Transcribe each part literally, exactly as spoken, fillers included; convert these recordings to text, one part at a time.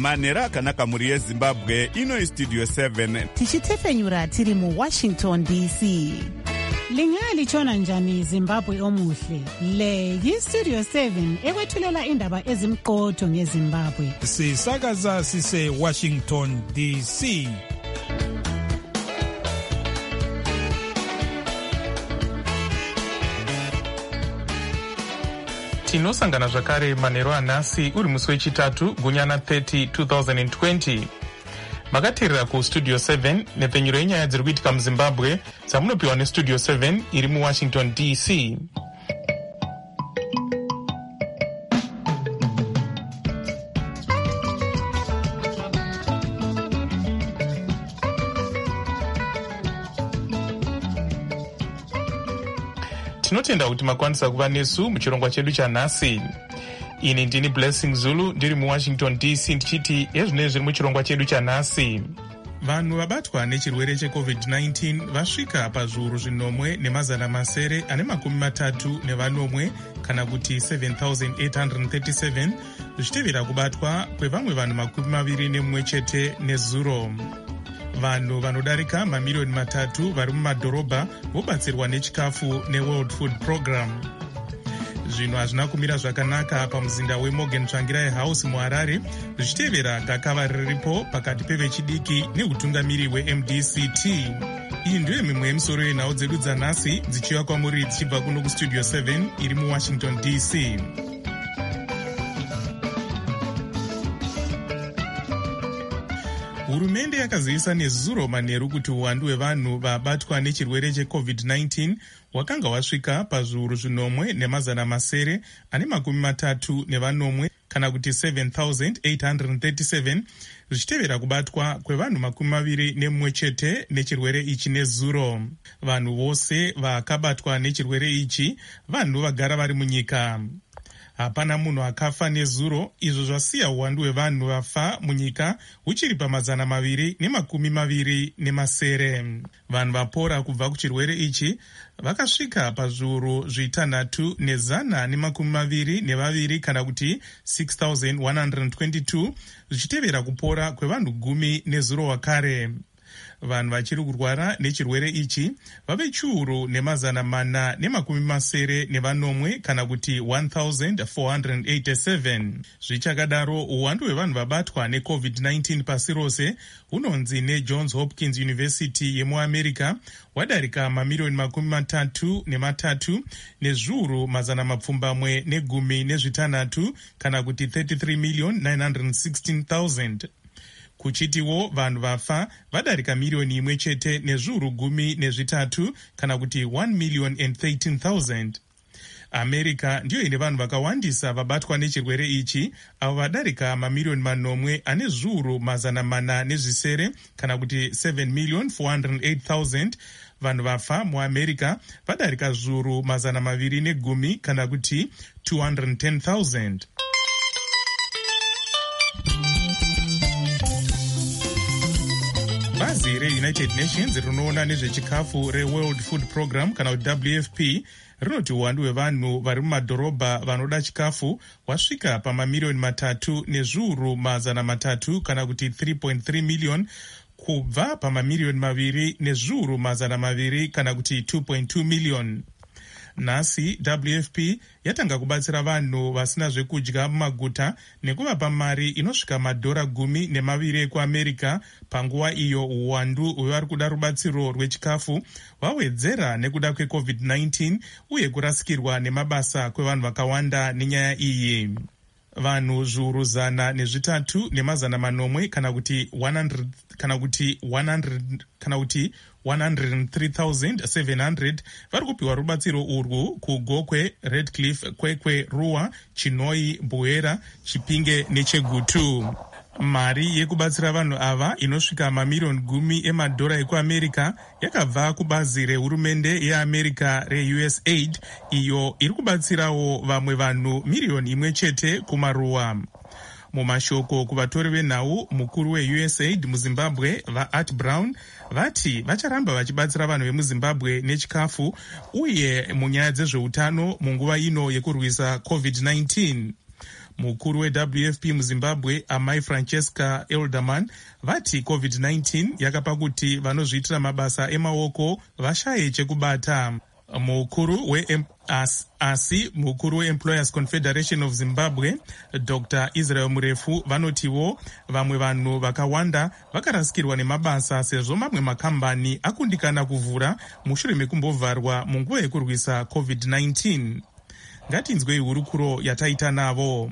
manhero akanaka mhuri yezimbabwe. Ino istudio seven tichitefenyura tiri muwashington D C. Lingalitshona njani Zimbabwe omuhle? Le yistudio seven ekwethulela indaba ezimqotho ngeZimbabwe. Sisakaza sise Washington D C. Tinosangana zvakare manhero anhasi uri musi wechitatu gunyana thirty twenty twenty. Makateerera kustudio seven nepfenyuro yenyaya dziri kuitika muZimbabwe dzamunopiwa nestudio seven iri muWashington D C. Tinotenda kuti makwanisa kuva nesu muchirongwa chedu chanhasi. Ini ndini Blessing Zulu ndiri muWashington D C ndichiti ezvinezvi zviri muchirongwa chedu chanhasi. Vanhu vabatwa nechirwere checovid nineteen vasvika pazviuru zvinomwe nemazana masere ane makumi matatu nevanomwe kana kuti seven thousand eight hundred thirty-seven zvichitevera kubatwa kwevamwe vanhu makumi maviri nemumwe chete nezuro. Vanhu vanodarika mamiriyoni matatu vari mumadhorobha vobatsirwa nechikafu neWorld Food Program. Zvinhu hazvina kumira zvakanaka pamuzinda weMorgan Tsvangirai House muHarare zvichitevera gakava riripo pakati pevechidiki neutungamiri weM D C T. Iyi ndiyo mimwe yemisoro yenhau dzedu dzanhasi dzichiuya kwamuri dzichibva kuno kustudio seven iri muWashington D C. Hurumende yakazivisa nezuro manheru kuti uwandu hwevanhu vabatwa nechirwere checovid nineteen wakanga wasvika pazviuru zvinomwe nemazana masere ane makumi matatu nevanomwe kana kuti seven thousand eight hundred thirty-seven zvichitevera kubatwa kwevanhu makumi maviri nemumwe chete nechirwere ichi nezuro. Vanhu vose vakabatwa nechirwere ichi vanhu vagara vari munyika. Hapana munhu akafa nezuro, izvo zvasiya uwandu hwevanhu vafa munyika huchiri pamazana maviri nemakumi maviri nemasere. Vanhu vapora kubva kuchirwere ichi vakasvika pazviuru zvitanhatu nezana nemakumi maviri nevaviri kana kuti six thousand one hundred twenty-two zvichitevera kupora kwevanhu gumi nezuro wakare. Vanhu vachiri kurwara nechirwere ichi vave chiuru nemazana mana nemakumi masere nevanomwe kana kuti one thousand four hundred eighty-seven. Zvichakadaro uwandu hwevanhu vabatwa necovid nineteen pasi rose hunonzi neJohns Hopkins University yemuAmerica wadarika mamiriyoni makumi matatu nematatu nezviuru mazana mapfumbamwe negumi nezvitanhatu kana kuti thirty-three million nine hundred sixteen thousand. Kuchitiwo vanhu vafa vadarika miriyoni imwe chete nezviuru gumi nezvitatu kana kuti one million and thirteen thousand. America ndiyo ine vanhu vakawandisa vabatwa nechirwere ichi avo vadarika mamiriyoni manomwe ane zviuru mazana mana nezvisere kana kuti seven million four hundred eight thousand. Vanhu vafa muAmerica vadarika zviuru mazana maviri negumi kana kuti two hundred ten thousand. Bazi reUnited Nations rinoona nezvechikafu reWorld Food Program kana kuti W F P rinoti uwandu hwevanhu vari mumadhorobha vanoda chikafu wasvika pamamiriyoni matatu nezviuru mazana matatu kana kuti three point three million kubva pamamiriyoni maviri nezviuru mazana maviri kana kuti two point two million. Nhasi W F P yatanga kubatsira vanhu vasina zvekudya mumaguta nekuvapa mari inosvika madhora gumi nemaviri ekuAmerica panguva iyo uwandu hwevari kuda rubatsiro rwechikafu wawedzera nekuda kwecovid nineteen uye kurasikirwa nemabasa kwevanhu vakawanda nenyaya iyi. Vanhu zviuru zana nezvitatu nemazana manomwe kana kuti one hundred kana kuti one hundred kana kuti one hundred three thousand seven hundred vari kupiwa rubatsiro urwu kuGokwe, Redcliffe, Kwekwe, Ruwa, Chinoi, Mbuera, Chipinge neChegutu. Mari yekubatsira vanhu ava inosvika mamiriyoni gumi emadhora ekuAmerica yakabva kubazi rehurumende yeAmerica reU S A I D iyo iri kubatsirawo vamwe vanhu miriyoni imwe chete kumaruwa. Mumashoko kuvatori venhau, mukuru weU S A I D muZimbabwe vaArt Brown vati vacharamba vachibatsira vanhu vemuZimbabwe nechikafu uye munyaya dzezveutano munguva ino yekurwisa covid nineteen. Mukuru we-W F P muZimbabwe Amai Francesca Elderman vati covid nineteen yakapa kuti vanozviitira mabasa emaoko vashaye chekubata. Mukuru we as, asi mukuru we-Employers Confederation of Zimbabwe Doctor Israel Murefu vanotiwo vamwe vanhu vakawanda vakarasikirwa nemabasa sezvo mamwe makambani akundikana kuvhura mushure mekumbovharwa munguva yekurwisa covid nineteen. Ngatinzwei hurukuro yataita navo.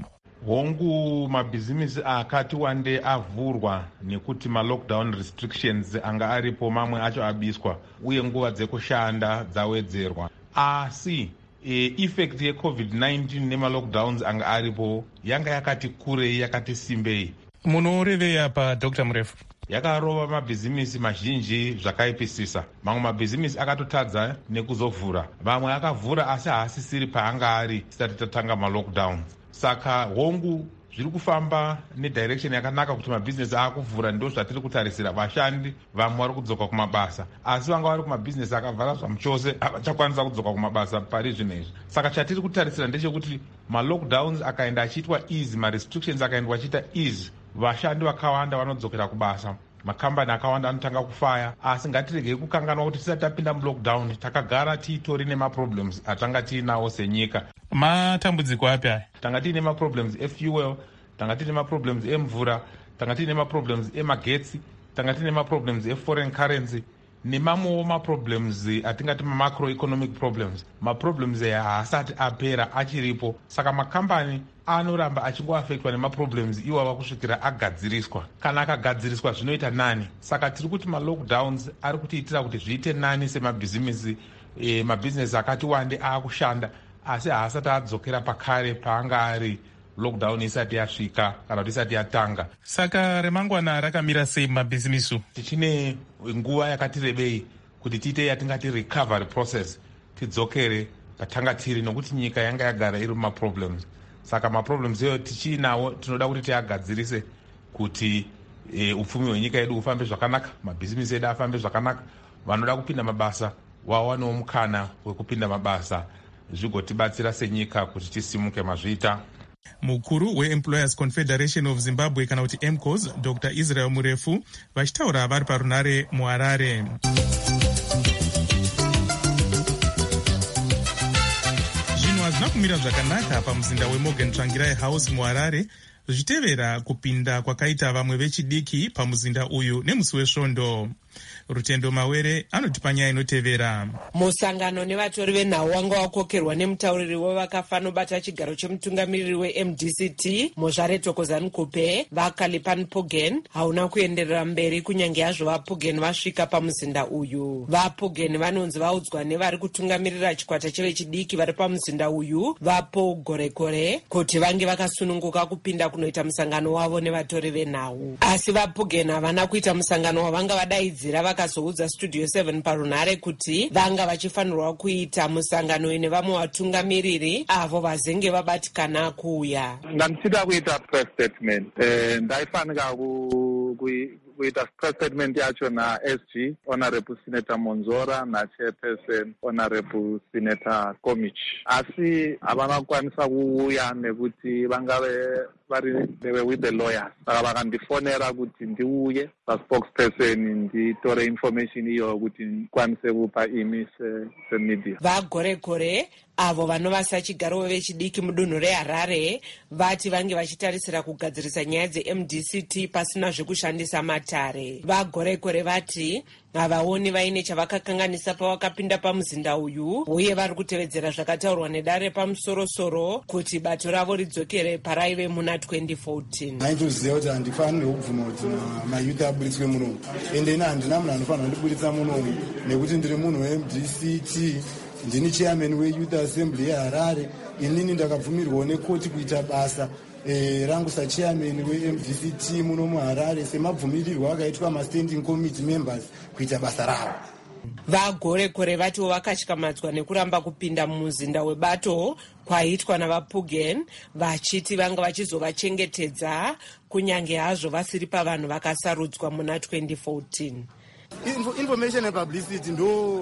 Hongu mabhizimisi akati wande avhurwa nekuti ma-lockdown restrictions anga aripo, mamwe acho abiswa uye nguva dzekushanda dzawedzerwa. Asi e, effect ye-covid nineteen nema-lockdowns anga aripo yanga yakati kurei, yakati simbei. Munorevei apa Doctor Murefu? Yakarova mabhizimisi mazhinji zvakaipisisa. Mamwe mabhizimisi akatotadza nekuzovhura, vamwe akavhura asi haasisiri paanga ari tisati tatanga ma-lockdowns. Saka hongu zviri kufamba nedirection yakanaka kuti mabhizinesi akuvhura, ndo zvatiri kutarisira. Vashandi vamwe vari kudzoka kumabasa, asi vanga vari kumabhizinesi akavhara zvamuchose havachakwanisa kudzoka kumabasa pari zvinezvi. Saka chatiri kutarisira ndechekuti ma-lockdowns akaenda achiitwa easy, ma-restrictions akaendwa achiita easy, vashandi vakawanda vanodzokera kubasa, makambani akawanda anotanga kufaya. Asi ngatiregei kukanganwa kuti tisati tapinda mulockdown takagara tiitori nemaproblems atanga tiinawo senyika. Matambudziko api aya? Tanga tiine maproblems efuel, tanga tiine maproblems emvura, tanga tiine maproblems emagetsi, tanga tiine maproblems eforeign currency, nemamwewo maproblems atingati macroeconomic problems. Maproblems aya haasati apera, achiripo. Saka makambani anoramba achingoafektwa nemaproblems iwava kusvikira agadziriswa. Kana akagadziriswa zvinoita nani. Saka tiri kuti ma-lockdowns ari kutiitira kuti zviite nani semabhizimisi. E, mabhizinesi akati wande aakushanda asi haasati adzokera pakare paanga ari lockdown isati yasvika kana kuti isati yatanga. Saka remangwana rakamira sei mabhizimisi? Tichine nguva yakati rebei kuti tiite yatingati recovery process, tidzokere patanga tiri, nokuti nyika yanga yagara iri mumaproblems. Saka maproblems iyoyo tichiinawo tinoda kuti tiagadzirise kuti e, upfumi hwenyika yedu ufambe zvakanaka, mabhizimisi edu afambe zvakanaka, vanoda kupinda mabasa wawanewo mukana wekupinda mabasa, zvigotibatsira senyika kuti tisimuke mazvita. Mukuru we-Employers Confederation of Zimbabwe kana kuti M C O S Doctor Israel Murefu vachitaura vari parunare muHarare. Zvinhu hazvina kumira zvakanaka pamuzinda weMorgan Tsvangirai House muHarare zvichitevera kupinda kwakaita vamwe vechidiki pamuzinda uyu nemusi wesvondo. Rutendo Mawere anotipa nyaya inotevera. Musangano nevatori venhau wanga wakokerwa nemutauriri wevakafanobata chigaro chemutungamiriri we-M D C T Mozvare Thokozani Kupe vaKalipan Puggen hauna kuenderera mberi kunyange yazvo vaPuggen vasvika pamuzinda uyu. VaPuggen vanonzi vaudzwa nevari kutungamirira chikwata chevechidiki vari pamuzinda uyu vaPaul Gorekore kuti vange vakasununguka kupinda kunoita musangano wavo nevatori venhau. Asi vaPuggen havana kuita musangano wavanga vadaidzira, vakazoudza Studio seven parunare kuti vanga vachifanirwa kuita musangano ine vamwe vatungamiriri avo vazenge vabatikana kuuya. Ndandisida kuita press statement. Eh, ndaifanika ku kuita press statement yacho na S G Honorable Senator Monzora na Chairperson Honorable Senator Komich. Asi havana kukwanisa kuuya nekuti vangave vari they with the lawyers. Saka vakandifonera kuti ndiuye paspokesperson nditore information iyo kuti ndikwanise kupa imi semedia. VaGorekore avo vanovasa chigaro vechidiki mudunhu reHarare vati vange vachitarisira kugadzirisa nyaya dze-M D C T pasina zvekushandisa matare. VaGorekore vati havaoni vaine chavakakanganisa pavakapinda pamuzinda uyu uye vari kutevedzera zvakataurwa nedare pamusorosoro kuti bato ravo ridzokere paraive muna twenty fourteen. Naitoziva kuti handifanirwe kubvuma kuti mayuthi aburitswe munomu, ende ina handina munhu anofanirwa kundiburitsa munomu nekuti ndiri munhu we-M D C T, ndini chairman we-Youth Assembly yeHarare. Inini ndakabvumirwawo nekoti kuita basa e, rangu sachairman we-M D C T muno muHarare semabvumirirwo akaitwa ma-standing committee members kuita basa ravo. VaGorekore vatiwo vakatyamadza nekuramba kupinda mumuzinda webato kwaitwa navaPuggen vachiti vanga vachizovachengetedza kunyange hazvo vasiri pavanhu vakasarudzwa muna twenty fourteen. Info, information and publicity ndo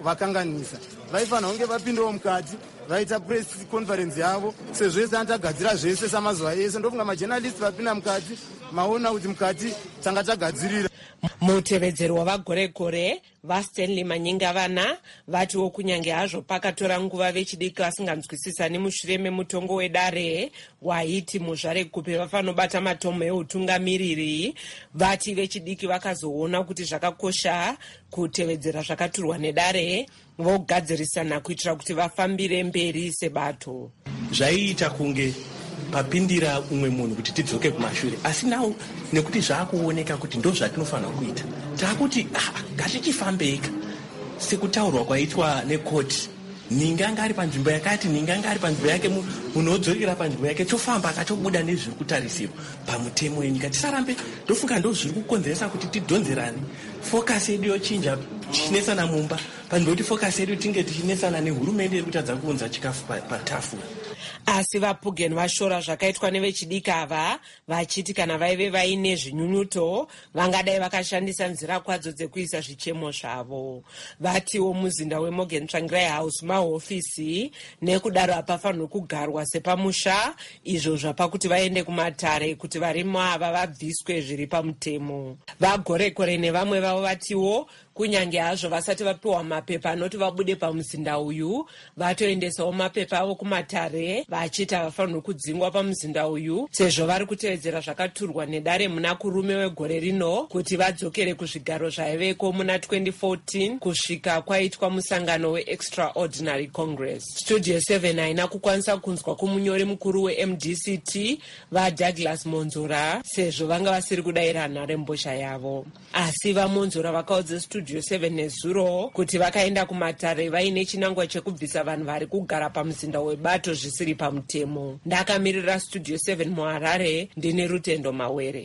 vakanganisa vaifanira kunge vapindawo mukati vaita press conference yavo sezvese anotagadzira zvese samazuva ese ndofunga majournalist vapinda mukati maona kuti mukati tanga tagadzirira. Mutevedzeri wavagoregore vaStanley Manyingavana vatiwo kunyange hazvo pakatora nguva vechidiki vasinganzwisisani mushure memutongo wedare waiti muzvarekupe vafanobata matomo eutungamiriri, vati vechidiki vakazoona kuti zvakakosha kutevedzera zvakaturwa nedare vogadzirisana kuitira kuti vafambire mberi sebato. Zvaiita kunge papindira umwe munhu kuti tidzoke kumashure, asi nawo nekuti zvaakuoneka kuti ndo zvatinofanira kuita taakuti ah, ngatichifambeika sekutaurwa kwaitwa nekoti, ninga ngari panzvimbo yakati ninga ngari panzvimbo yake, munhu odzokera panzvimbo yake tofamba akatobuda nezviri kutarisirwa pamutemo wenyika. Tisarambe ndofunga ndo zviri kukonzeresa kuti tidhonzerane, focus yedu yochinja tichinesana mumba panzvimbo kuti focus yedu tinge tichinesana nehurumende iri kutadza kuunza chikafu patafura. Asi vaPuggen vashora zvakaitwa nevechidiki ava, vachiti kana vaive vaine zvinyunyuto vangadai vakashandisa nzira kwadzo dzekuisa zvichemo zvavo. Vatiwo muzinda weMorgan Tsvangirai House mahofisi nekudaro hapafanirwi kugarwa sepamusha, izvo zvapakuti vaende kumatare kuti varimo ava vabviswe zviri pamutemo. Vagorekore nevamwe vavo vatiwo kunyange hazvo vasati vapiwa mapepa anoti vabude pamuzinda uyu, vatoendesawo mapepa avo kumatare vachiti havafanirwi kudzingwa pamuzinda uyu sezvo vari kutevedzera zvakaturwa nedare muna kurume wegore rino kuti vadzokere kuzvigaro zvaiveko muna twenty fourteen kusvika kwaitwa musangano weExtraordinary Congress. Studio seven haina kukwanisa kunzwa kumunyori mukuru weM D C T vaDouglas Monzora sezvo vanga vasiri kudayira nharembozha yavo, asi vaMonzora vakaudza Studio seven nezuro kuti vakaenda kumatare vaine chinangwa chekubvisa vanhu vari kugara pamuzinda webato zvisiri pamutemo. Ndakamirira Studio seven muHarare, ndine Rutendo Mawere.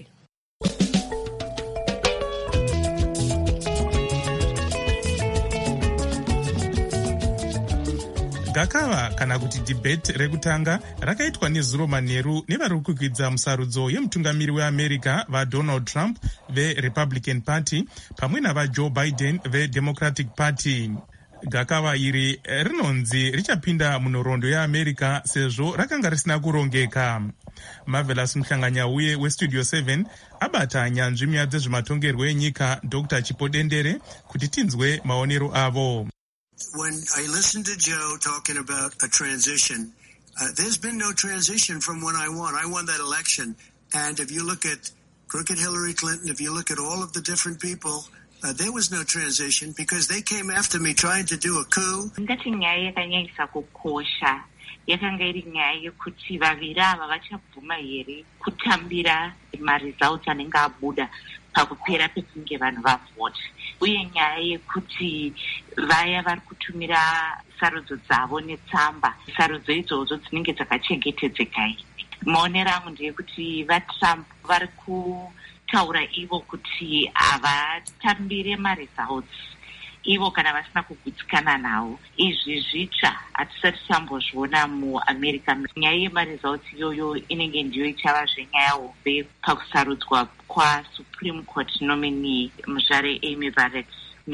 Gakava kana kuti debate rekutanga rakaitwa nezuro manheru nevari kukwidza musarudzo yemutungamiri weAmerica vaDonald Trump veRepublican Party pamwe navaJoe Biden veDemocratic Party. Gakava iri rinonzi richapinda munhoroondo yeAmerica sezvo rakanga risina kurongeka. Marvelous Muhlanganyauye weStudio seven abata nyanzvi nyaya dzezvematongerwo enyika Doctor Chipo Dendere kuti tinzwe maonero avo. When I listened to Joe talking about a transition, uh, there's been no transition from when I won. I won that election. And if you look at crooked Hillary Clinton, if you look at all of the different people, uh, there was no transition because they came after me trying to do a coup. Ndati nyaya yakanyanyisa kukosha yakanga iri nyaya yekuti vaviri ava vachabvuma here kutambira maresults anenge abuda pakupera pekunge vanhu vavhota, uye nyaya yekuti vaya vari kutumira sarudzo dzavo netsamba, sarudzo idzodzo dzinenge dzakachengetedzeka. Maonero angu ndeyekuti vaTrump vari kutaura ivo kuti havatambire maresults ivo kana vasina kugutsikana nawo. Izvi zvitsva hatisati tambozviona muAmerica. Nyaya yemaresults iyoyo inenge ndiyo ichava zvenyaya hombe pakusarudzwa kwaSupreme Court nominee muzvare Amy Barrett,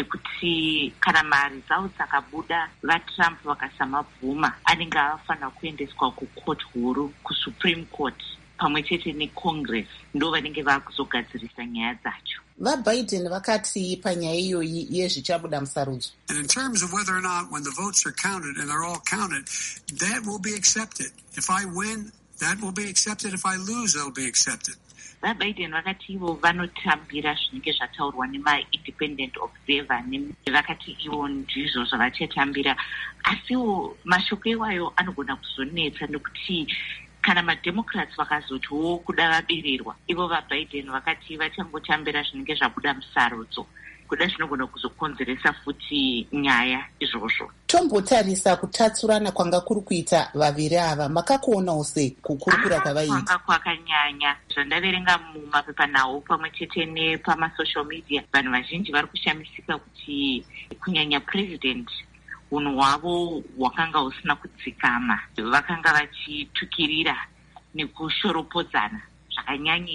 nekuti kana maresults akabuda vaTrump vakasamabvuma anenge avafanira kuendeswa kucourt huru kuSupreme Court pamwe chete neCongress, ndo vanenge vakuzogadzirisa nyaya dzacho. VaBiden vakati panyaya iyoyi yezvichabuda musarudzo. And in terms of whether or not when the votes are counted and they're all counted, that will be accepted. If I win, that will be accepted. If I lose, that'll be accepted. VaBiden vakati ivo vanotambira zvinenge zvataurwa nema-independent observer, vakati ivo ndizvo zvavachatambira, asiwo mashoko iwayo anogona kuzonetsa nekuti kana maDemocrats vakazotiwo kuda vabirirwa, ivo vaBiden vakati vachangotambira zvinenge zvabuda musarudzo, kuda zvinogona kuzokonzeresa futi nyaya izvozvo. Tombotarisa kutatsurana kwanga kuri kuita vaviri ava, makakuonawo sei kukurukura kwavaita? Kwanga kwakanyanya. Zvandaverenga mumapepanhau pamwe chete nepamasocial media, vanhu vazhinji vari kushamisika kuti kunyanya president unhu hwavo hwakanga husina kudzikama. Vakanga vachitukirira nekushoropodzana zvakanyanyisa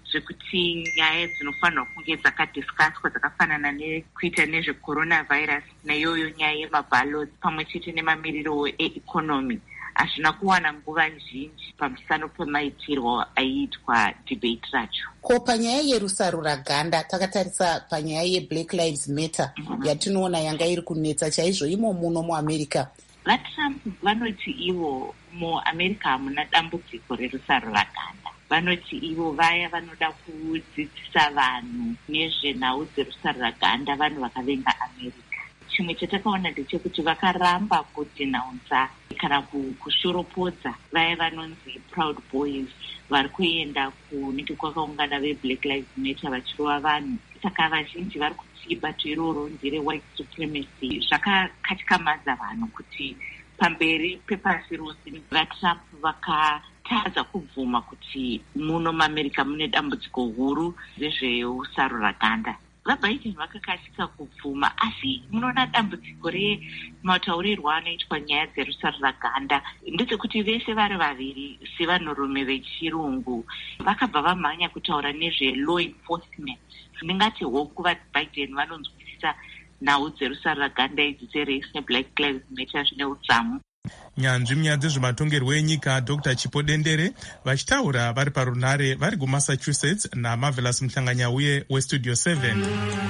zvekuti nyaya dzinofanirwa kunge dzakadhiskaswa dzakafanana nekuita nezvecoronavirus neiyoyo nyaya yemabhalots pamwe chete nemamiriro eikonomi hazvina kuwana nguva zhinji pamusano pemaitirwo aiitwa debate racho. Ko panyaya yerusaro raganda takatarisa panyaya yeBlack Lives Matter mm-hmm. yatinoona yanga iri kunetsa chaizvo imo muno muAmerica. VaTrump vanoti ivo muAmerica hamuna dambudziko rerusaro raganda. Vanoti ivo vaya vanoda kudzidzisa vanhu nezvenhau dzerusaro raganda vanhu vakavenga America. Chimwe chatakaona ndechekuti vakaramba kudhinaunza kana kushoropodza vaya vanonzi Proud Boys vari kuenda kunenge kwakaungana veBlack Lives Matter vachirova vanhu. Saka vazhinji vari kuti bato iroro ndere white supremacy zvakakatyamaza vanhu kuti pamberi pepasi rose vaTrump vakatadza kubvuma kuti muno muAmerica mune dambudziko huru rezveusaro raganda. VaBiden vakakatika kubvuma asi munoona dambudziko remaurirwo anoitwa nyaya dzerusaro raganda ndedzekuti vese vari vaviri sevanhurume vechirungu vakabva vamhanya kutaura nezvelaw enforcement. Ndingati hoku vaBiden vanonzwisisa nhau dzerusaro raganda idzi dzerace neBlack Lives Matter zvine udzamu. Nyanzvi munyaya dzezvematongerwo enyika Doctor Chipo Dendere vachitaura vari parunhare vari kuMassachusetts naMarvelous Muhlanganyauye weStudio seven.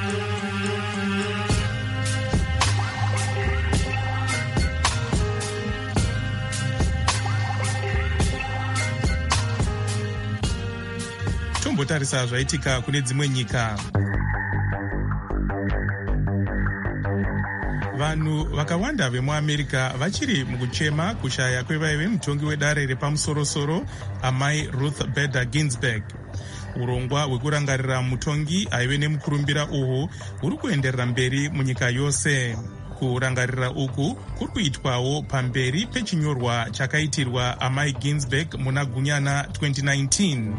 Tombotarisa zvaitika kune dzimwe nyika. Vanhu vakawanda vemuAmerica vachiri mukuchema kushaya kwevaive mutongi wedare repamusorosoro amai Ruth Bader Ginsburg. Urongwa hwekurangarira mutongi aive nemukurumbira uhu huri kuenderera mberi munyika yose. Kurangarira uku kuri kuitwawo pamberi pechinyorwa chakaitirwa amai Ginsburg muna Gunyana twenty nineteen.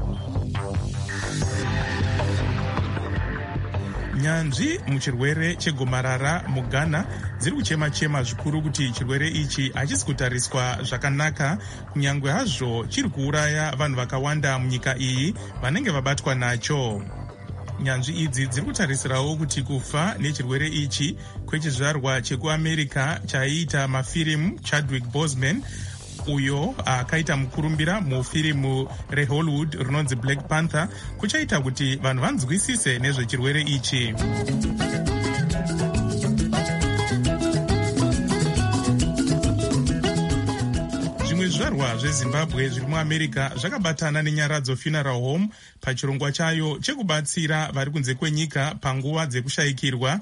Nyanzvi muchirwere chegomarara muGhana dziri kuchema-chema zvikuru kuti chirwere ichi hachisi kutariswa zvakanaka kunyangwe hazvo chiri kuuraya vanhu vakawanda munyika iyi vanenge vabatwa nacho. Nyanzvi idzi dziri kutarisirawo kuti kufa nechirwere ichi kwechizvarwa chekuAmerica chaiita mafirimu Chadwick Boseman uyo akaita mukurumbira mufirimu reHollywood rinonzi Black Panther kuchaita kuti vanhu vanzwisise nezvechirwere ichi. Zvimwe zvizvarwa zveZimbabwe zviri muAmerica zvakabatana neNyaradzo Funeral Home pachirongwa chayo chekubatsira vari kunze kwenyika panguva dzekushayikirwa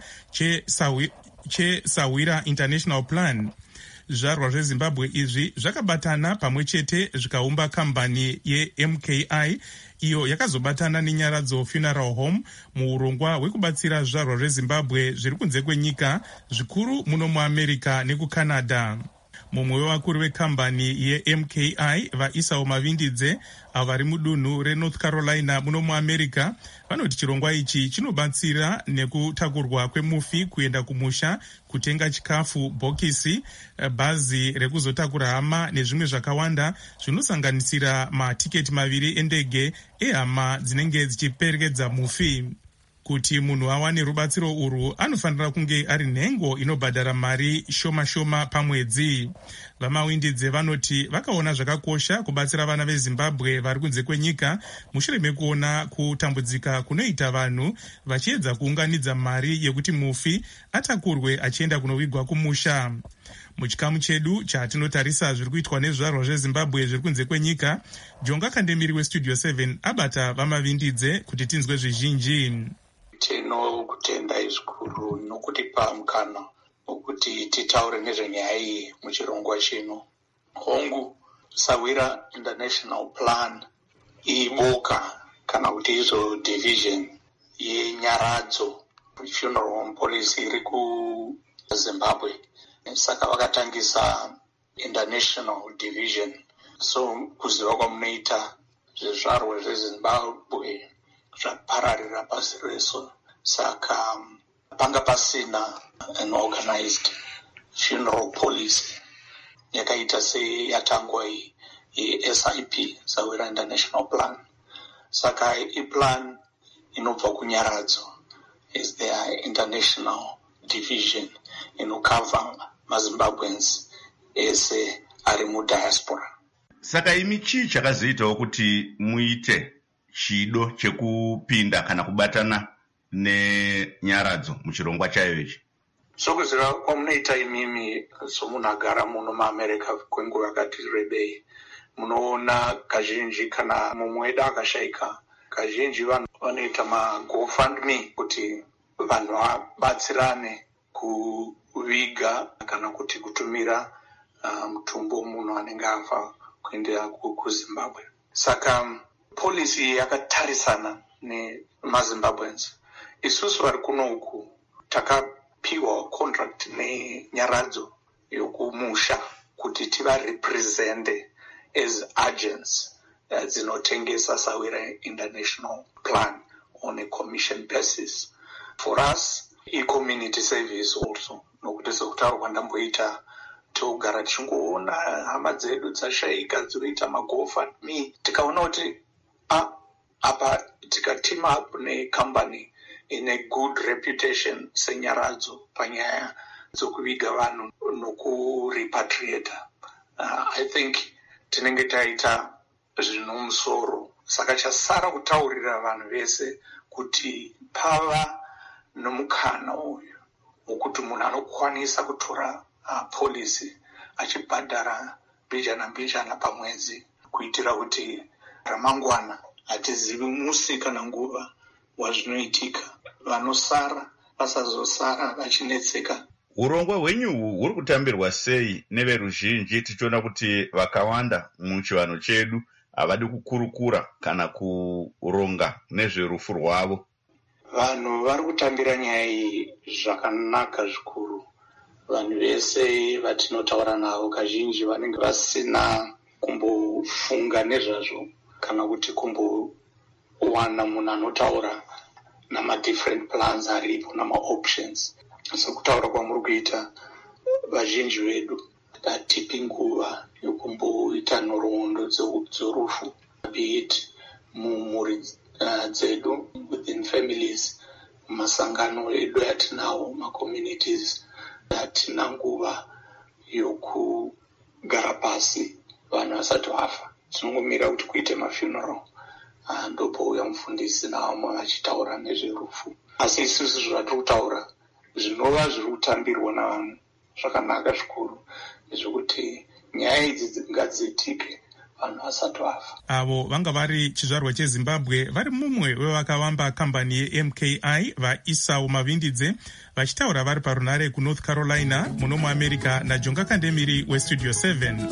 cheSawira International Plan. Zvizvarwa zveZimbabwe izvi zvakabatana pamwe chete zvikaumba kambani yeM K I iyo yakazobatana neNyaradzo Funeral Home muurongwa hwekubatsira zvizvarwa zveZimbabwe zviri kunze kwenyika zvikuru muno muAmerica nekuCanada. Mumwe wevakuru vekambani yeM K I vaIsao Mavindidze avo vari mudunhu reNorth Carolina muno muAmerica vanoti chirongwa ichi chinobatsira nekutakurwa kwemufi kuenda kumusha, kutenga chikafu, bhokisi, bhazi rekuzotakura hama nezvimwe zvakawanda zvinosanganisira matiketi maviri endege ehama dzinenge dzichiperekedza mufi. Kuti munhu awane rubatsiro urwu anofanira kunge ari nhengo inobhadhara mari shoma shoma pamwedzi. VaMawindidze vanoti vakaona zvakakosha kubatsira vana veZimbabwe vari kunze kwenyika mushure mekuona kutambudzika kunoita vanhu vachiedza kuunganidza mari yekuti mufi atakurwe achienda kunovigwa kumusha. Muchikamu chedu chatinotarisa zviri kuitwa nezvizvarwa zveZimbabwe zviri kunze kwenyika, Jonga Kandemiri weStudio seven abata vaMavindidze kuti tinzwe zvizhinji. Tinokutendai zvikuru nokutipa mukana wokuti titaure nezvenyaya iyi muchirongwa chino. Hongu Sawira International Plan iboka kana kuti izo division yeNyaradzo Funeral Home Policy iri kuZimbabwe. Saka vakatangisa International Division. So kuziva kwamunoita zvizvarwa zveZimbabwe zvapararira pasi rese. Saka panga pasina an organized funeral policy yakaita seyatangwa yeS I P, Sawira International Plan. saka iplan inobva kunyaradzo is their international division inokava mazimbabweans ese ari mudiaspora. Saka imi chii chakazoitawo kuti muite chido chekupinda kana kubatana nenyaradzo muchirongwa chayo ichi? Sokuziva kwamunoita imimi somunhu agara muno muAmerica kwenguva yakati rebei, munoona kazhinji kana mumwe wedu akashayika, kazhinji vanhu vanoita maGoFundMe kuti vanhu vabatsirane kuviga kana kuti kutumira uh, mutumbo munhu anenge afa kuendera kuZimbabwe. Saka policy yakatarisana nemaZimbabweans. Isusu vari kuno uku takapiwa contract nenyaradzo yokumusha kuti tiva represente as agents uh, dzinotengesa Sawira International Plan on a commission basis. For us, e-community service also. Nokuti sekutaura kwandamboita togara tichongoona hama dzedu dzashayika dzinoita maGoFundMe, tikaona kuti ah, apa tikateam up necompany ine good reputation senyaradzo panyaya dzokuviga vanhu nokurepatriata. Uh, I think tinenge taita zvinomusoro. Saka chasara kutaurira vanhu vese kuti pava nomukana uyu wokuti munhu anokwanisa kutora uh, policy achibhadhara mbijana mbijana pamwedzi kuitira kuti ramangwana hatizivi musi kana nguva wazvinoitika, vanosara vasazosara vachinetseka. Urongwa hwenyu huri kutambirwa sei neveruzhinji, tichiona kuti vakawanda muchivanhu chedu havadi kukurukura kana kuronga nezverufu rwavo? Vanhu vari kutambira nyaya iyi zvakanaka zvikuru. Vanhu vese vatinotaura navo kazhinji vanenge vasina kumbofunga nezvazvo kana kuti kumbowana munhu anotaura nama-different plans aripo nama-options. Sekutaura kwamuri kuita, vazhinji vedu hatipi nguva yokumboita nhoroondo dzorufu, be it mumhuri uh, dzedu within families, masangano edu atinawo, ma-communities, hatina nguva yokugara pasi vanhu vasati vafa. Tinongomira kuti kuite mafuneral, uh, ndopouya mufundisi navamwe vachitaura nezverufu. Asi isusu zvatiri kutaura zvinova zviri kutambirwa navanhu zvakanaka zvikuru zvekuti nyaya idzi ngadziitike vanhu vasati vafa. Avo vanga vari chizvarwa cheZimbabwe vari mumwe wevakavamba kambani yeM K I vaIsau Mavindidze vachitaura vari parunare kuNorth Carolina muno muAmerica naJonga Kandemiri weStudio seven.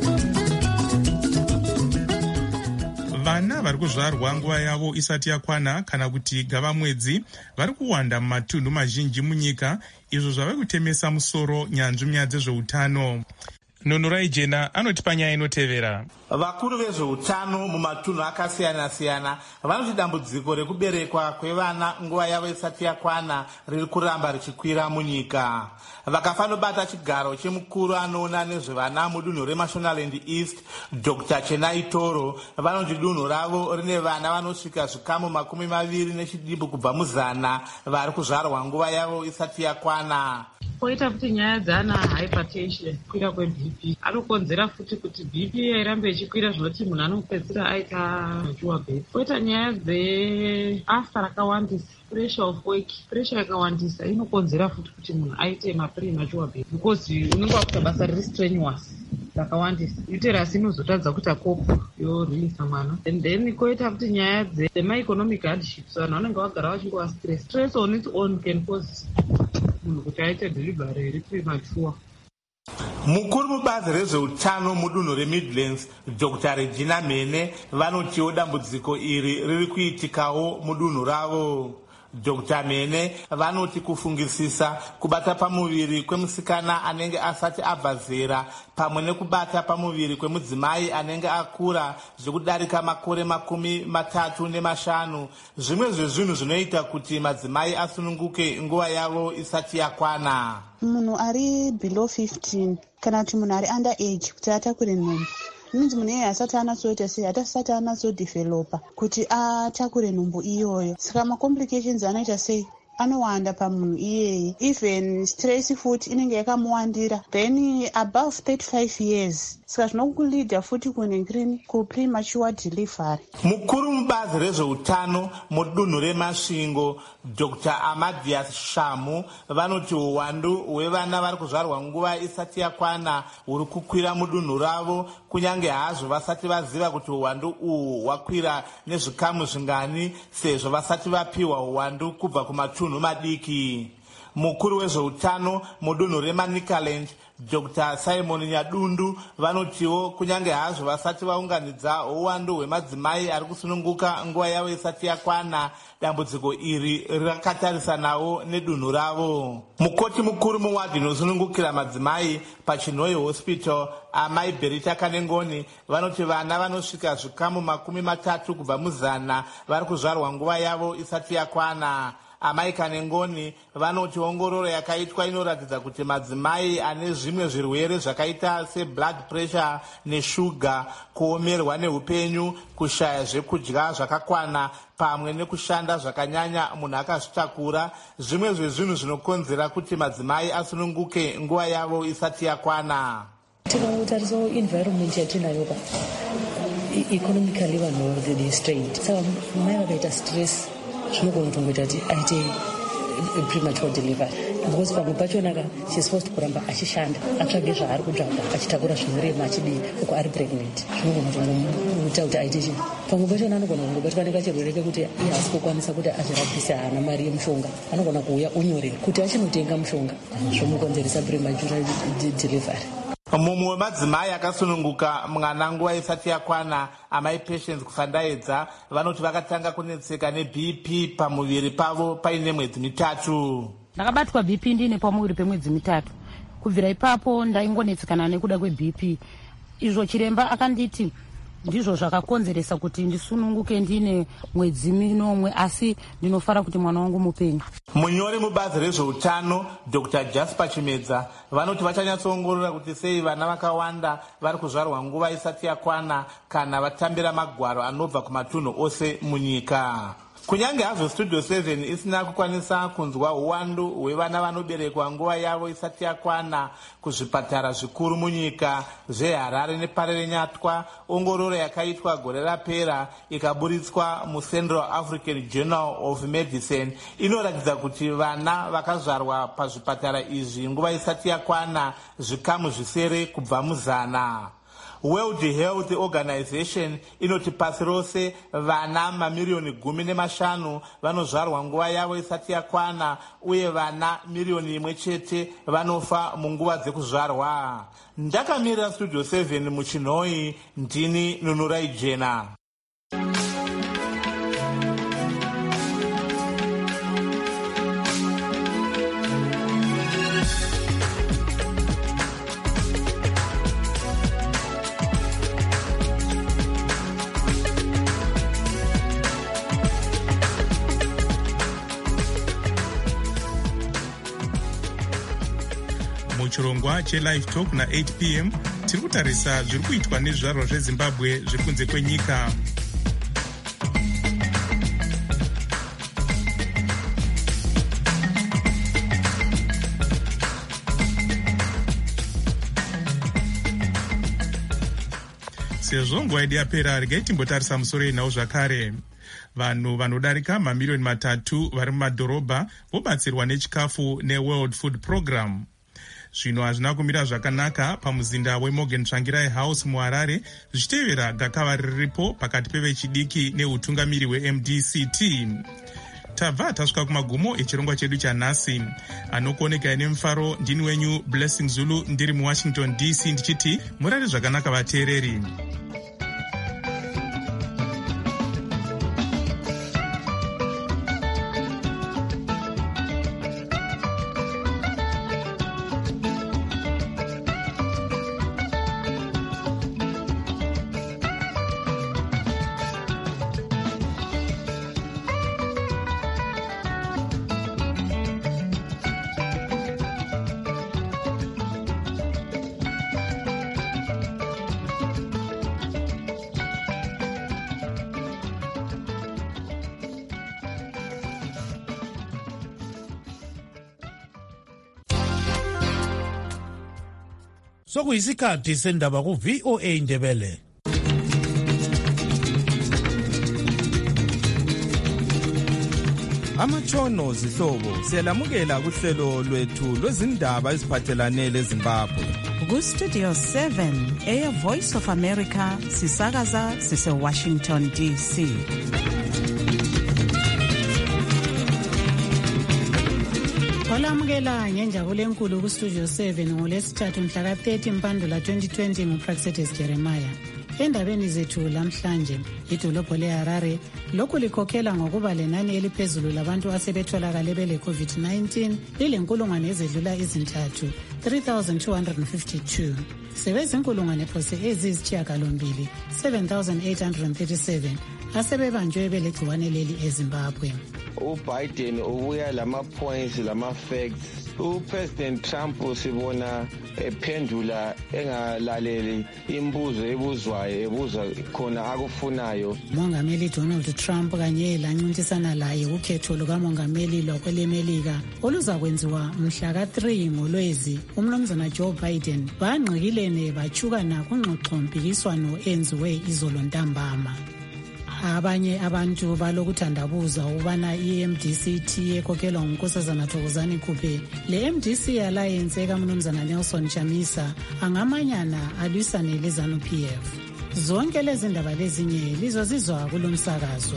Vana vari kuzvarwa nguva yavo isati yakwana kana kuti gava mwedzi vari kuwanda mumatunhu mazhinji munyika, izvo zvave kutemesa musoro nyanzvi munyaya dzezveutano. Nonorai Jena anoti panyaya inotevera. Vakuru vezveutano mumatunhu akasiyana-siyana vanoti dambudziko rekuberekwa kwevana nguva yavo isati yakwana riri kuramba richikwira munyika. Vakafanobata chigaro chemukuru anoona nezvevana mudunhu reMashonaland East, Doctor Chenai Toro, vanoti dunhu ravo rine vana vanosvika zvikamu makumi maviri nechidimbu kubva muzana vari kuzvarwa nguva yavo isati yakwana. Koita futi nyaya dzana hypertension, kukwira kweB P anokonzera futi kuti B P irambe ichikwira zvinoti munhu anopedzisira aita majuwa bhedhi. Koita nyaya dzeasa rakawandisa, pressure of work, pressure yakawandisa inokonzera futi kuti munhu aite mapremature bhedhi because unenge wakuita basa riri strenuous rakawandisa. Uterus inozotadza kuita kopo yorwisa mwana. And then koita futi nyaya dzema-economic hardships, vanhu vanenge vagara vachingova stress. Stress on its own can cause munhu kuti aite delivery iri premature. Mukuru mubazi rezveutano mudunhu reMidlands, Doctor Regina Mene, vanotiwo dambudziko iri riri kuitikawo mudunhu ravo. Doctor Mene vanoti kufungisisa kubata pamuviri kwemusikana anenge asati abva zera pamwe nekubata pamuviri kwemudzimai anenge akura zvekudarika makore makumi matatu nemashanu zvimwe zvezvinhu zvinoita kuti madzimai asununguke nguva yavo isati yakwana. Munhu ari below fifteen kana kuti munhu ari under age kuti atakure nhumbu inonzi munhu iyeye asati anatsoita sei hatasati anatsodevhelopa kuti atakure nhumbu iyoyo. Saka macomplications anoita sei anowanda pamunhu iyeye, even stress futi inenge yakamuwandira, then above thirty-five years. Saka zvinokulidha futi kunengrini kupremature delivery. Mukuru mubazi rezveutano mudunhu reMasvingo Doctor Amadhias Shamu vanoti uwandu hwevana vari kuzvarwa nguva isati yakwana huri kukwira mudunhu ravo, kunyange hazvo vasati vaziva kuti uwandu uhu hwakwira nezvikamu zvingani sezvo vasati vapiwa uwandu kubva kumatunhu madiki. Mukuru wezveutano mudunhu reManicaland Doctor Simon Nyadundu vanotiwo kunyange hazvo vasati vaunganidza uwandu hwemadzimai ari kusununguka nguva yavo isati yakwana, dambudziko iri rakatarisanawo nedunhu ravo. Mukoti mukuru muwadhi inosunungukira madzimai paChinhoyi Hospital amai Berita Kanengoni vanoti vana vanosvika zvikamu makumi matatu kubva muzana vari kuzvarwa nguva yavo isati yakwana. Amai Kanengoni vanoti ongororo yakaitwa inoratidza kuti madzimai ane zvimwe zvirwere zvakaita seblood pressure neshuga, kuomerwa neupenyu, kushaya zvekudya zvakakwana pamwe nekushanda zvakanyanya munhu akazvitakura, zvimwe zvezvinhu zvinokonzera kuti madzimai asununguke nguva yavo isati yakwana. Tinotarisa environment yatinayo pa economically vanhu the strained, saka mai vakaita stress zvinogona kutongoita kuti aite premature delivery, because pamwe pachonaka she's supposed kuramba achishanda atsvage zvaari kutsvaga achitakura zvinorema achidii uko ari pregnant, zvinogona kutongoita kuti aite chii. Pamwe pachona anogona kungobatwa nekachirwere kekuti iye haasi kukwanisa kuti azvirapise, haana mari yemushonga, anogona kuuya unyorera kuti achinotenga mushonga, zvomukonzeresa premature delivery. Mumwe wemadzimai akasununguka mwana nguva isati yakwana, amai Patience Kufandaedza vanoti vakatanga kunetseka neB P pamuviri pavo paine mwedzi mitatu. Ndakabatwa B P ndine pamuviri pemwedzi mitatu. Kubvira ipapo ndaingonetsekana nekuda kweB P. Izvo chiremba akanditi ndizvo zvakakonzeresa kuti ndisununguke ndine mwedzi minomwe, asi ndinofara kuti mwana wangu mupenyu. Munyori mubazi rezveutano Doctor Jasper Chimedza vanoti vachanyatsoongorora kuti sei vana vakawanda vari kuzvarwa nguva isati yakwana kana vatambira magwaro anobva kumatunhu ose munyika. Kunyange hazvo Studio seven isina kukwanisa kunzwa uwandu hwevana vanoberekwa nguva yavo isati yakwana kuzvipatara zvikuru munyika zveHarare neParere Nyatwa, ongororo yakaitwa gore rapera ikaburitswa muCentral African Journal of Medicine inoratidza kuti vana vakazvarwa pazvipatara izvi nguva isati yakwana zvikamu zvisere kubva muzana. World Health Organization inoti pasi rose vana mamiliyoni gumi nemashanu vanozvarwa nguva yavo isati yakwana, uye vana miliyoni imwe chete vanofa munguva dzekuzvarwa. Ndakamirira Studio seven muChinhoyi, ndini Nunurai Jena. Muchirongwa cheLive Talk na eight p m tiri kutarisa zviri kuitwa nezvizvarwa zveZimbabwe zviri kunze kwenyika. Sezvo nguva yedu yapera, regai timbotarisa musoro yenhau zvakare. Vanhu vanodarika mamiliyoni matatu vari mumadhorobha vobatsirwa nechikafu neWorld Food Program. Zvino hazvina kumira zvakanaka pamuzinda weMorgan Tsvangirai House muHarare, zvichitevera gakava riripo pakati pevechidiki neutungamiri weM D C T. Tabva tasvika kumagumo echirongwa chedu chanhasi. Anokuoneka ine mufaro ndini wenyu Blessing Zulu, ndiri muWashington D C, ndichiti murare zvakanaka vateereri. sokuyisikhathi sendaba ku-V O A Ndebele. Amatshono zihlobo siyalamukela kuhlelo lwethu lwezindaba eziphathelane leZimbabwe. Ku-Studio seven, Air Voice of America, sisakaza sise-Washington D C. Walamukela ngenjabulo enkulu ku-Studio seven ngolesithathu mhla ka-thirty Mpandula twenty twenty nguPraxedes Jeremiah. Endabeni zethu lamhlanje, idolobho leHarare lokhu likhokhela ngokuba lenani eliphezulu labantu asebetholakale bele COVID nineteen lilenkulungwane ezedlula izintathu three thousand two hundred fifty-two. Sebezinkulungwane phose eziyisishiyagalombili seven thousand eight hundred thirty-seven asebebanjwe belegciwane leli eZimbabwe. uBiden ubuya lama points lama facts. uPresident Trump sibona ephendula engalaleli imbuzo ebuzwayo ebuza khona akufunayo. Mongameli Donald Trump kanye lancintisana laye ukhetho lukamongameli lwakwelemelika oluzakwenziwa mhla ka-three ngoLwezi, umnumzana Joe Biden bangqikilene bachukana kungxoxo-mpikiswano enziwe izolo ntambama. Abanye abantu balokuthandabuza ukubana i-M D C T ekhokhelwa ngunkosazana Thokozani Kupe, le M D C Alliance kaMnumzana Nelson Chamisa angamanyana alwisane leZANU P F. Zonke lezi ndaba lezinye lizozizwa kulomsakazo.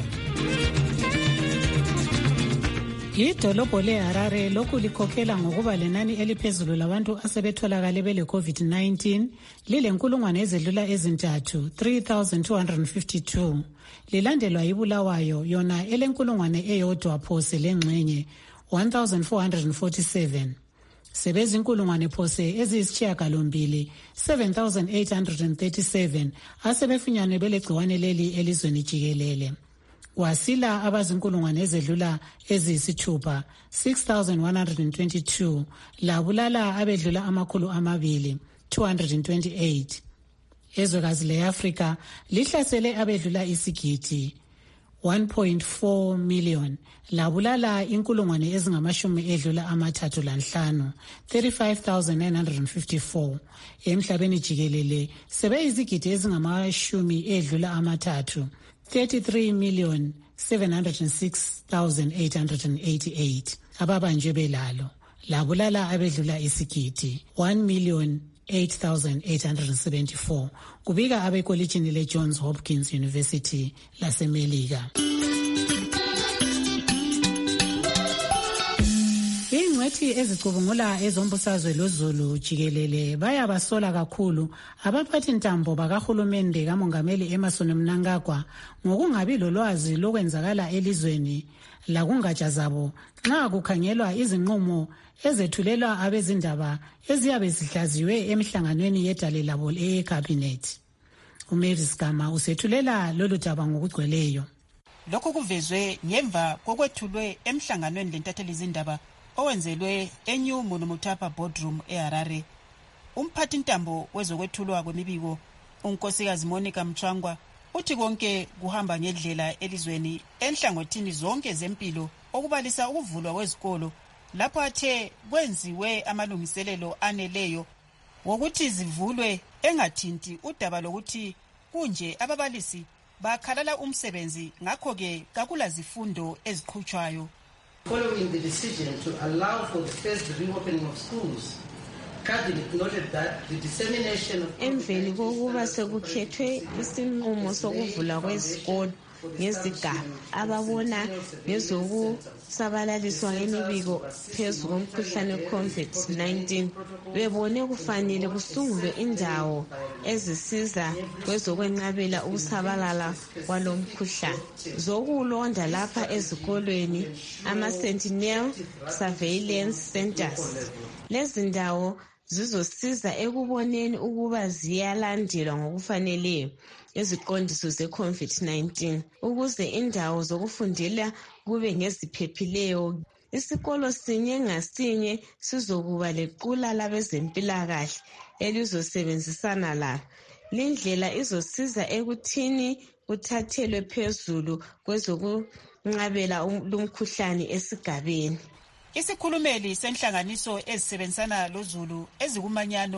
Idolobho leHarare lokhu likhokhela ngokuba lenani eliphezulu labantu asebetholakale bele COVID nineteen lilenkulungwane ezedlula ezintathu three thousand two hundred fifty-two. Lilandelwa iBulawayo yona elenkulungwane eyodwa phose lengxenye one thousand four hundred forty-seven. Sebezinkulungwane phose eziyisishiyagalombili seven thousand eight hundred thirty-seven asebefunyanwe belegciwane leli elizweni jikelele. Wasila abazinkulungwane ezedlula eziyisithupha six thousand one hundred twenty-two, labulala abedlula amakhulu amabili two hundred twenty-eight. Ezwekazi leAfrika lihlasele abedlula isigidi one point four million, labulala inkulungwane ezingamashumi edlula amathathu lanhlanu thirty-five thousand nine hundred fifty-four. Emhlabeni jikelele sebeyizigidi ezingamashumi edlula amathathu thirty-three million seven hundred six thousand eight hundred eighty-eight ababanjwe belalo, labulala abedlula isigidi one million eight thousand eight hundred seventy-four, kubika abekolitshini leJohns Hopkins University laseMelika. Ingcwethi ezicubungula ezombusazwe lozulu jikelele bayabasola kakhulu abaphathi ntambo bakahulumende kamongameli Emmerson Mnangagwa ngokungabi lolwazi lokwenzakala elizweni lakungatsha zabo nxa kukhangelwa izinqumo ezethulelwa abezindaba eziyabe zihlaziwe emihlanganweni yedale labo e-cabinet. uMavis Gama usethulela lolu daba ngokugcweleyo. Lokhu kuvezwe ngemva kokwethulwe emhlanganweni lentatheli zindaba owenzelwe eNew Monomotapa Boardroom eHarare. Umphathi ntambo wezokwethulwa kwemibiko unkosikazi Monica Mchangwa uthi konke kuhamba ngendlela elizweni enhlangothini zonke zempilo okubalisa ukuvulwa kwezikolo lapho athe kwenziwe amalungiselelo aneleyo wokuthi zivulwe engathinti udaba lokuthi kunje ababalisi bakhalala umsebenzi ngakho ke kakula zifundo eziqhutshwayo. Following the decision to allow for the first reopening of schools, Cabinet noted that the dissemination of emveni kokuba sekukhethwe isinqumo sokuvula kwezikolo ngezigaba ababona ngezokusabalaliswa ngemibiko phezu komkhuhlane we-COVID nineteen bebone kufanele kusungulwe indawo ezisiza kwezokwenqabela ukusabalala kwalo mkhuhlane zokulonda lapha ezikolweni ama-Sentinel Surveillance Centers. Lezi ndawo zizosiza ekuboneni ukuba ziyalandelwa ngokufaneleyo iziqondiso ze-COVID nineteen ukuze indawo zokufundela kube ngeziphephileyo. Isikolo sinye ngasinye sizokuba lequla labezempilakahle elizosebenzisana labo. Lindlela izosiza ekuthini kuthathelwe phezulu kwezokunqabela lumkhuhlane esigabeni. Isikhulumeli senhlanganiso ezisebenzisana lozulu ezikumanyano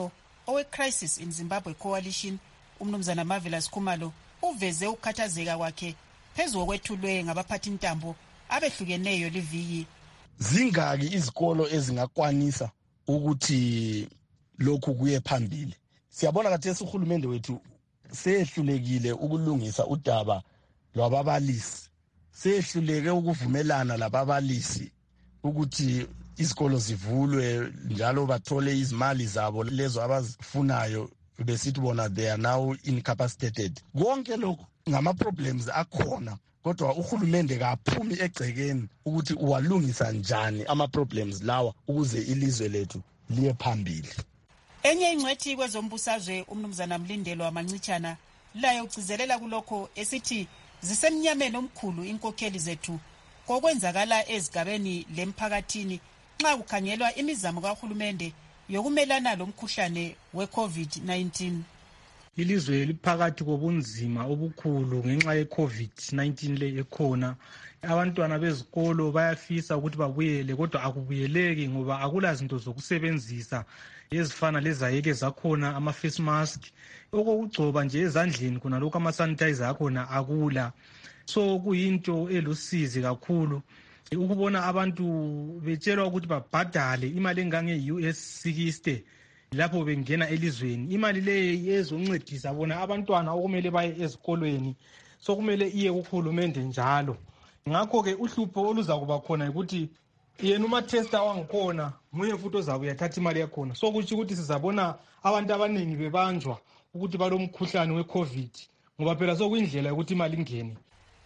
owe-Crisis in Zimbabwe Coalition umnumzana Marvelous Khumalo uveze ukukhathazeka kwakhe phezu kokwethulwe ngabaphathintambo abehlukeneyo liviki. Zingaki izikolo ezingakwanisa ukuthi lokhu kuye phambili? Siyabona kathesi uhulumende wethu sehlulekile ukulungisa udaba lwababalisi, sehluleke ukuvumelana lababalisi ukuthi izikolo zivulwe njalo bathole izimali zabo lezo abazifunayo, besithi bona they are now incapacitated. Konke lokhu ngama problems akhona, kodwa uhulumende kaphumi egcekeni ukuthi uwalungisa njani ama problems lawa ukuze ilizwe lethu liye phambili. Enye ingcwethi kwezombusazwe umnumzana Mlindelwa Mancitshana layo ugcizelela kulokho esithi zisemnyameni omkhulu inkokheli zethu kokwenzakala ezigabeni lemphakathini nxa kukhangelwa imizamo kahulumende yokumelana lomkhuhlane we-COVID nineteen. Ilizwe liphakathi kobunzima obukhulu ngenxa ye-COVID nineteen le ekhona. Abantwana bezikolo bayafisa ukuthi babuyele kodwa akubuyeleki ngoba akula zinto zokusebenzisa ezifana lezayeke zakhona, ama-face mask, okokugcoba nje ezandleni khona lokhu ama-sanitizer akhona akula. So kuyinto elusizi kakhulu ukubona abantu betshelwa ukuthi babhadale imali engange-U S sixty lapho bengena elizweni. Imali leyo ezoncedisa bona abantwana okumele baye ezikolweni, so kumele iye kuhulumende njalo. Ngakho-ke uhlupho oluza kuba khona ukuthi yena uma-tester wangikhona nguye futhi ozabe uyathatha imali yakhona. So kutsho ukuthi sizabona abantu abaningi bebanjwa ukuthi balomkhuhlane we-COVID ngoba phela sokuyindlela yokuthi imali ingene.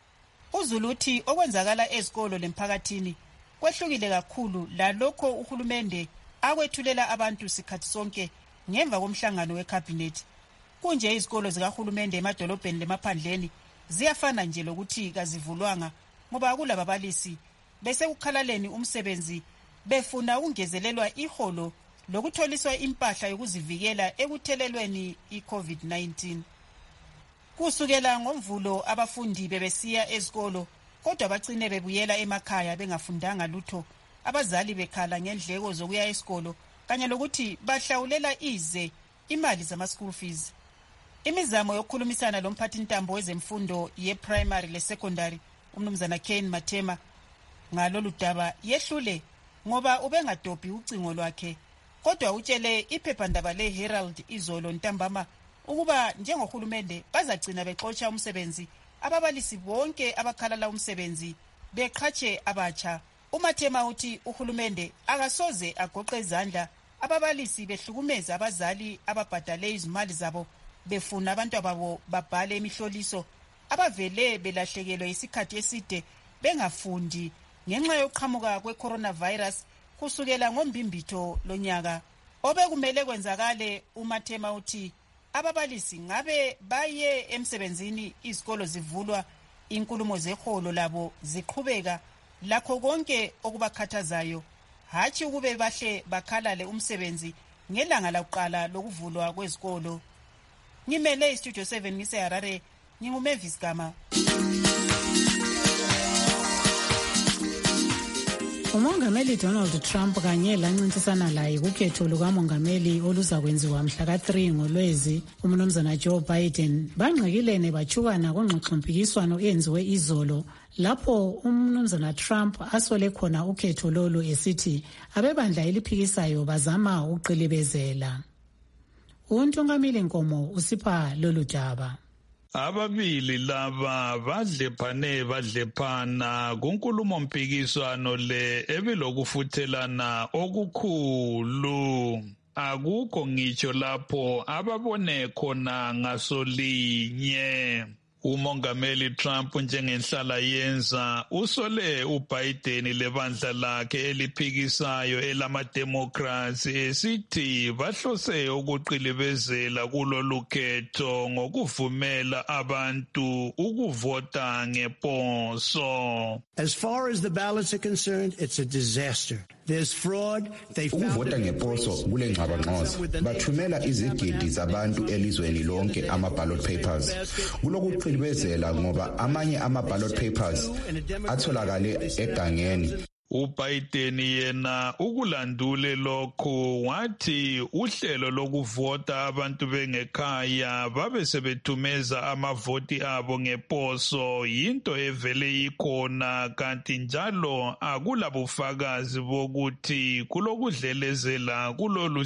UZulu uthi okwenzakala ezikolo lemphakathini kwehlukile kakhulu lalokho uhulumende akwethulela abantu sikhathi sonke ngemva komhlangano wecabinet. Kunje izikolo zikahulumende emadolobheni lemaphandleni ziyafana nje lokuthi kazivulwanga ngoba kulababalisi bese ukhalaleni umsebenzi befuna ungezelelwa iholo lokutholiswa impahla yokuzivikela ekuthelelweni i-COVID nineteen. Kusukela ngomvulo abafundi bebesiya ezikolo kodwa bacine bebuyela emakhaya bengafundanga lutho, abazali bekhala ngendleko zokuya esikolo kanye lokuthi bahlawulela ize imali zama-school fees. Imizamo yokukhulumisana lomphathintambo wezemfundo ye-primary le-secondary umnumzana Kane Mathema ngalolu daba yehlule ngoba ubengadobhi ucingo lwakhe, kodwa utshele iphephandaba le-Herald izolo ntambama ukuba njengohulumende bazagcina bexotsha umsebenzi ababalisi bonke abakhalala umsebenzi beqhatshe abatsha. uMathema uthi uhulumende akasoze agoqe izandla ababalisi behlukumeza abazali ababhadale izimali zabo befuna abantu babo babhale imihloliso abavele belahlekelwe isikhathi eside bengafundi ngenxa yokuqhamuka kwe-coronavirus kusukela ngombimbitho lonyaka. Obekumele kwenzakale uMathema uthi ababalisi ngabe baye emsebenzini izikolo zivulwa inkulumo zeholo labo ziqhubeka lakho konke okubakhathazayo, hatshi ukube bahle bakhalale umsebenzi ngelanga lokuqala lokuvulwa kwezikolo. Ngimele iStudio seven ngiseHarare, nginguMavis Gama. Umongameli Donald Trump kanye lancintisana laye kukhetho lukamongameli oluza kwenziwa mhla ka three ngoLwezi umnumzana Joe Biden bangqikilene bachukana kongxoxompikiswano eyenziwe izolo lapho umnumzana Trump asole khona ukhetho lolu esithi abebandla eliphikisayo bazama uqilibezela. Untungamili Nkomo usipha lolu daba. Ababili laba badlephane badlephana kunkulumo mpikiswano le ebilokufuthelana okukhulu. Akukho ngitsho lapho ababone khona ngasolinye. Umongameli Trump njengenhlala yenza usole uBiden lebandla lakhe eliphikisayo elama-Democrats esithi bahlose ukuqilibezela kulolu khetho ngokuvumela abantu ukuvota ngeposo. As far as the ballots are concerned, it's a disaster. There's fraud. They ukuvota ngeposo kulengxabangxoza bathumela izigidi zabantu elizweni lonke ama-ballot papers kulokuqilibezela ngoba amanye ama-ballot papers atholakale egangeni. uBiden yena ukulandule lokho wathi uhlelo lokuvota abantu bengekhaya babe sebethumeza amavoti abo ngeposo yinto evele ikhona kanti njalo akulabufakazi bokuthi kulokudlelezela kulolu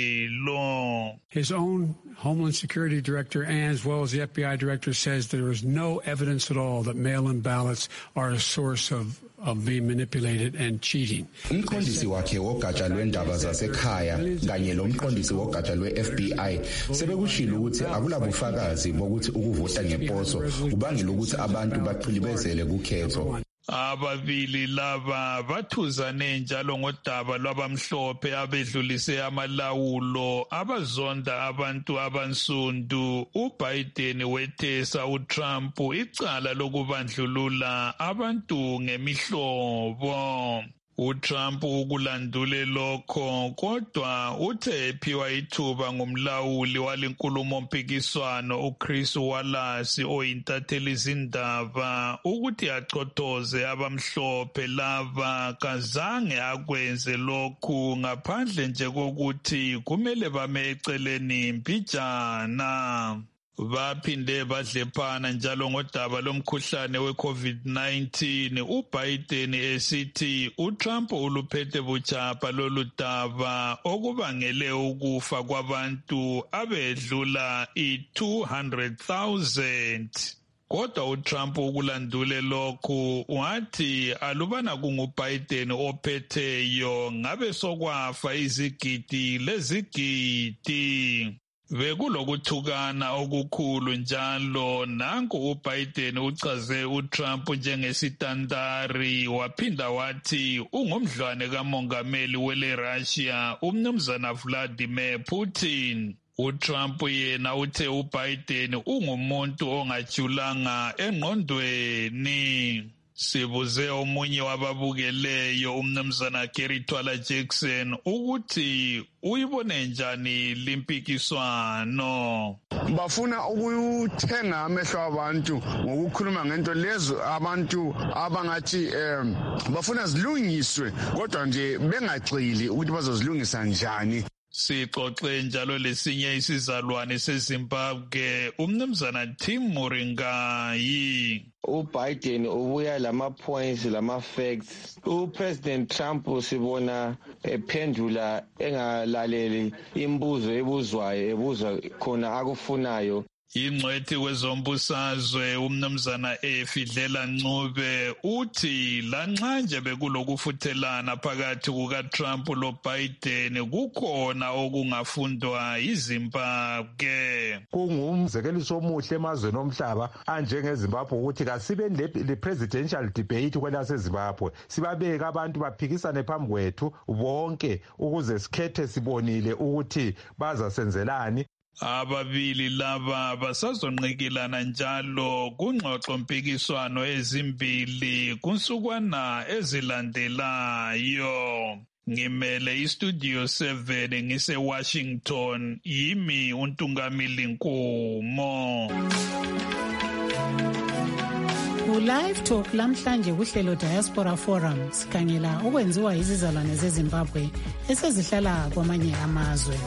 hlelo. His own Homeland Security Director and as well as the F B I Director says there is no evidence at all that mail-in ballots are a source of of being manipulated and cheating. Umqondisi wakhe wogatsha lwendaba zasekhaya kanye lomqondisi wogatsha lwe-F B I sebekushilo ukuthi akulabufakazi bokuthi ukuvota ngeposo kubangela ukuthi abantu baqilibezele kukhetho. Ababili laba bathuzane njalo ngodaba lwabamhlophe abedlulise amalawulo abazonda abantu abansundu. uBiden wethesa uTrump icala lokubandlulula abantu ngemihlobo. uTrump ukulandule lokho kodwa uthe ephiwa ithuba ngumlawuli walenkulumo mpikiswano uChris Wallace oyintatheli izindaba ukuthi achothoze abamhlophe laba kazange akwenze lokhu ngaphandle nje kokuthi kumele bame eceleni mpijana. Baphinde badlephana njalo ngodaba lomkhuhlane we-COVID nineteen. uBiden esithi uTrump uluphethe buchapha lolu daba okubangele ukufa kwabantu abedlula i-two hundred thousand. Kodwa uTrump ukulandule lokhu wathi alubana kunguBiden ophetheyo ngabe sokwafa izigidi lezigidi. Bekulokuthukana okukhulu njalo nanku uBiden uchaze uTrump njengesitandari waphinda wathi ungumdlwane kamongameli wele Russia umnumzana Vladimir Putin. uTrump yena uthe uBiden ungumuntu ongajulanga engqondweni. Sibuze omunye wababukeleyo umnumzana Kerry Twala Jackson ukuthi uyibone njani limpikiswano. Bafuna ukuthenga amehlo abantu ngokukhuluma ngento lezo abantu abangathi um, bafuna zilungiswe kodwa nje bengagxili ukuthi bazozilungisa njani. Sixoxe njalo lesinye isizalwane seZimbabwe umnumzana Tim Muringayi. uBiden ubuya lama points lama facts. uPresident Trump sibona ephendula engalaleli imbuzo ebuzwayo ebuza khona akufunayo. Ingcwethi wezombusazwe umnumzana Efidlela Ncube uthi lanxa nje bekulokufuthelana phakathi kukaTrump loBiden kukhona okungafundwa iZimbabwe. Kungumzekeliso omuhle emazweni omhlaba anjengeZimbabwe ukuthi kasibe le presidential debate kwelaseZimbabwe sibabeka abantu baphikisane phambi kwethu bonke ukuze sikhethe sibonile ukuthi bazasenzelani. Ababili laba basazonqikilana njalo kungxoxo mpikiswano ezimbili kunsukwana ezilandelayo. Ngimele iStudio seven ngise Washington yimi uNtungamili Nkomo. Live Talk lamhlanje kuhlelo Diaspora Forum sikhangela okwenziwa izizalwane zeZimbabwe esezihlala kwamanye amazwe.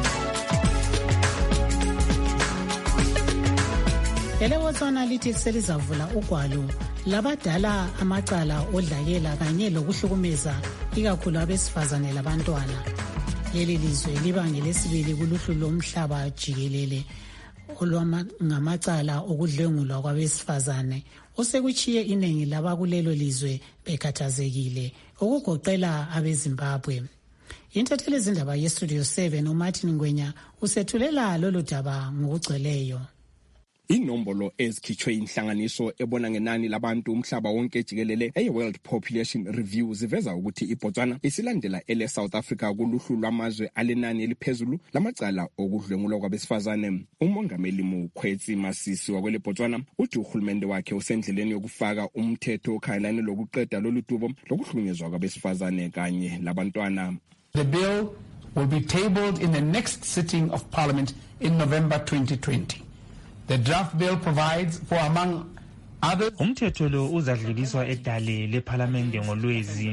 Ele Botswana lithi selizavula ugwalo labadala amacala odlakela kanye lokuhlukumeza ikakhulu abesifazane labantwana. Leli lizwe libanga lesibili kuluhlu lomhlaba jikelele olwangamacala okudlwengulwa kwabesifazane osekuchiye iningi labakulelo lizwe bekhathazekile okugoqela abeZimbabwe. Intatheli izindaba yeStudio seven uMartin Ngwenya usethulela lolu daba ngokugcweleyo. Inombolo ezikhitshwe inhlanganiso ebona ngenani labantu umhlaba wonke jikelele eWorld Population Review ziveza ukuthi iBotswana isilandela ele South Africa kuluhlu lwamazwe alenani eliphezulu lamacala okudlwengulwa kwabesifazane. Umongameli Mokwetsi Masisi wakwele Botswana uthi uhulumende wakhe usendleleni yokufaka umthetho okhalane lokuqeda lolu dubo lokuhlunyezwa kwabesifazane kanye labantwana. The bill will be tabled in the next sitting of Parliament in November twenty twenty. The draft bill provides for, among others, umthetho lo uzadluliswa edale leParliament ngolwezi.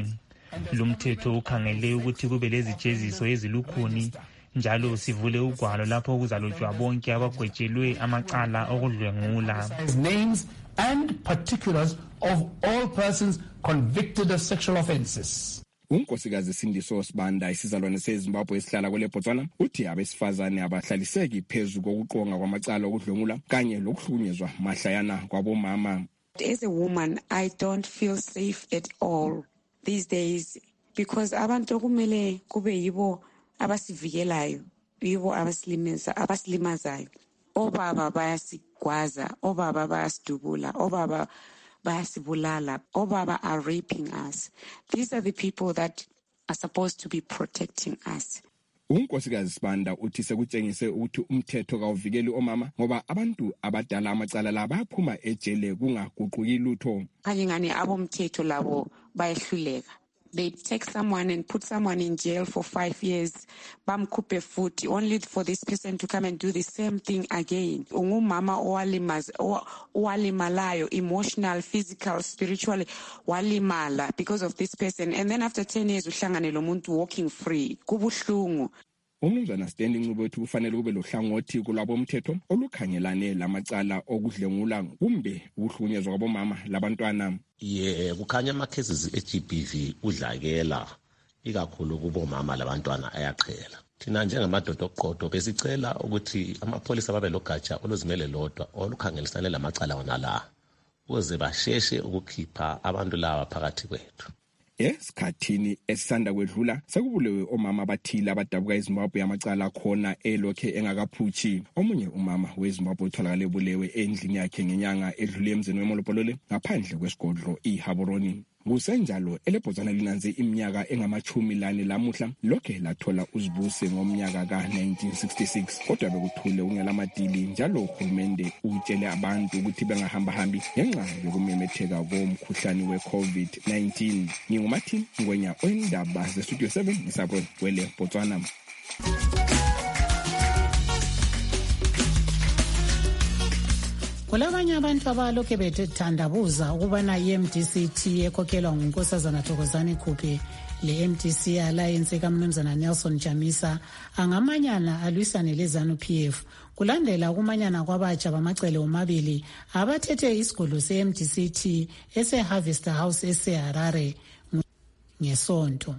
Lumthetho ukhangele ukuthi kube lezijeziso ezilukhuni njalo sivule ugwalo lapho kuzalotshwa bonke abagwetshelwe amacala okudlwengula. Names and particulars of all persons convicted of sexual offences. Unkosikazi Sindiso Sibanda isizalwane seZimbabwe esihlala kwele Botswana uthi abesifazane abahlaliseki phezu kokuqonga kwamacala okudlwengula kanye lokuhlukunyezwa mahlayana kwabomama. As a woman, I don't feel safe at all these days because abantu kumele kube yibo abasivikelayo, yibo abasilimaza abasilimazayo. Obaba bayasigwaza, obaba bayasidubula, obaba bayasibulala, obaba are raping us. These are the people that are supposed to be protecting us. Unkosikazi Sibanda uthi sekutshengise ukuthi umthetho kawuvikeli omama ngoba abantu abadala amacala la bayaphuma ejele kungaguquki lutho. Kanye ngani abomthetho labo bayehluleka. They take someone and put someone in jail for five years, bamkhuphe futhi, only for this person to come and do the same thing again. Ungumama owalimaz owalimalayo, emotional, physical, spiritually walimala because of this person, and then after ten years uhlangane lo muntu walking free. Kubuhlungu. Umnumzana Stanley Ncube uthi kufanele kube lohlangothi kulabo mthetho olukhangelane lamacala okudlengula kumbe ukuhlunyezwa kwabomama labantwana. Ye kukhanya ama cases e G B V udlakela ikakhulu kubomama labantwana ayaqhela. Thina njengamadoda oqoqo besicela ukuthi amapholisa babe logatsha oluzimele lodwa olukhangelisane lamacala wona la ukuze basheshe ukukhipha abantu laba phakathi kwethu. Esikhathini esisanda kwedlula sekubulewe omama abathile abadabuka eZimbabwe amacala khona elokhe engakaphuthi. Omunye umama weZimbabwe utholakale bulewe endlini yakhe ngenyanga edlule emzini weMolopolole ngaphandle kwesigodlo iHaboroni. Kusenjalo eleBotswana linanze iminyaka engamachumi lane lamuhla lokhe lathola uzibuse ngomnyaka ka nineteen sixty-six kodwa bekuthule ungelamadili njalo uhulumende utshele abantu ukuthi bengahamba hambi ngenxa yokumemetheka komkhuhlane weCovid nineteen. NginguMartin Ngwenya oyindaba zeStudio seven isapho kwele Botswana. Kulabanye abantu abalokhe bethandabuza ukubana i-M D C T ekhokhelwa ngunkosazana Thokozani Khuphe le-M D C Alliance kaMnumzana Nelson Chamisa angamanyana alwisane leZANU P F kulandela ukumanyana kwabatsha bamacele omabili abathethe isigodlo se-M D C T ese-Harvest House ese-Harare ngesonto.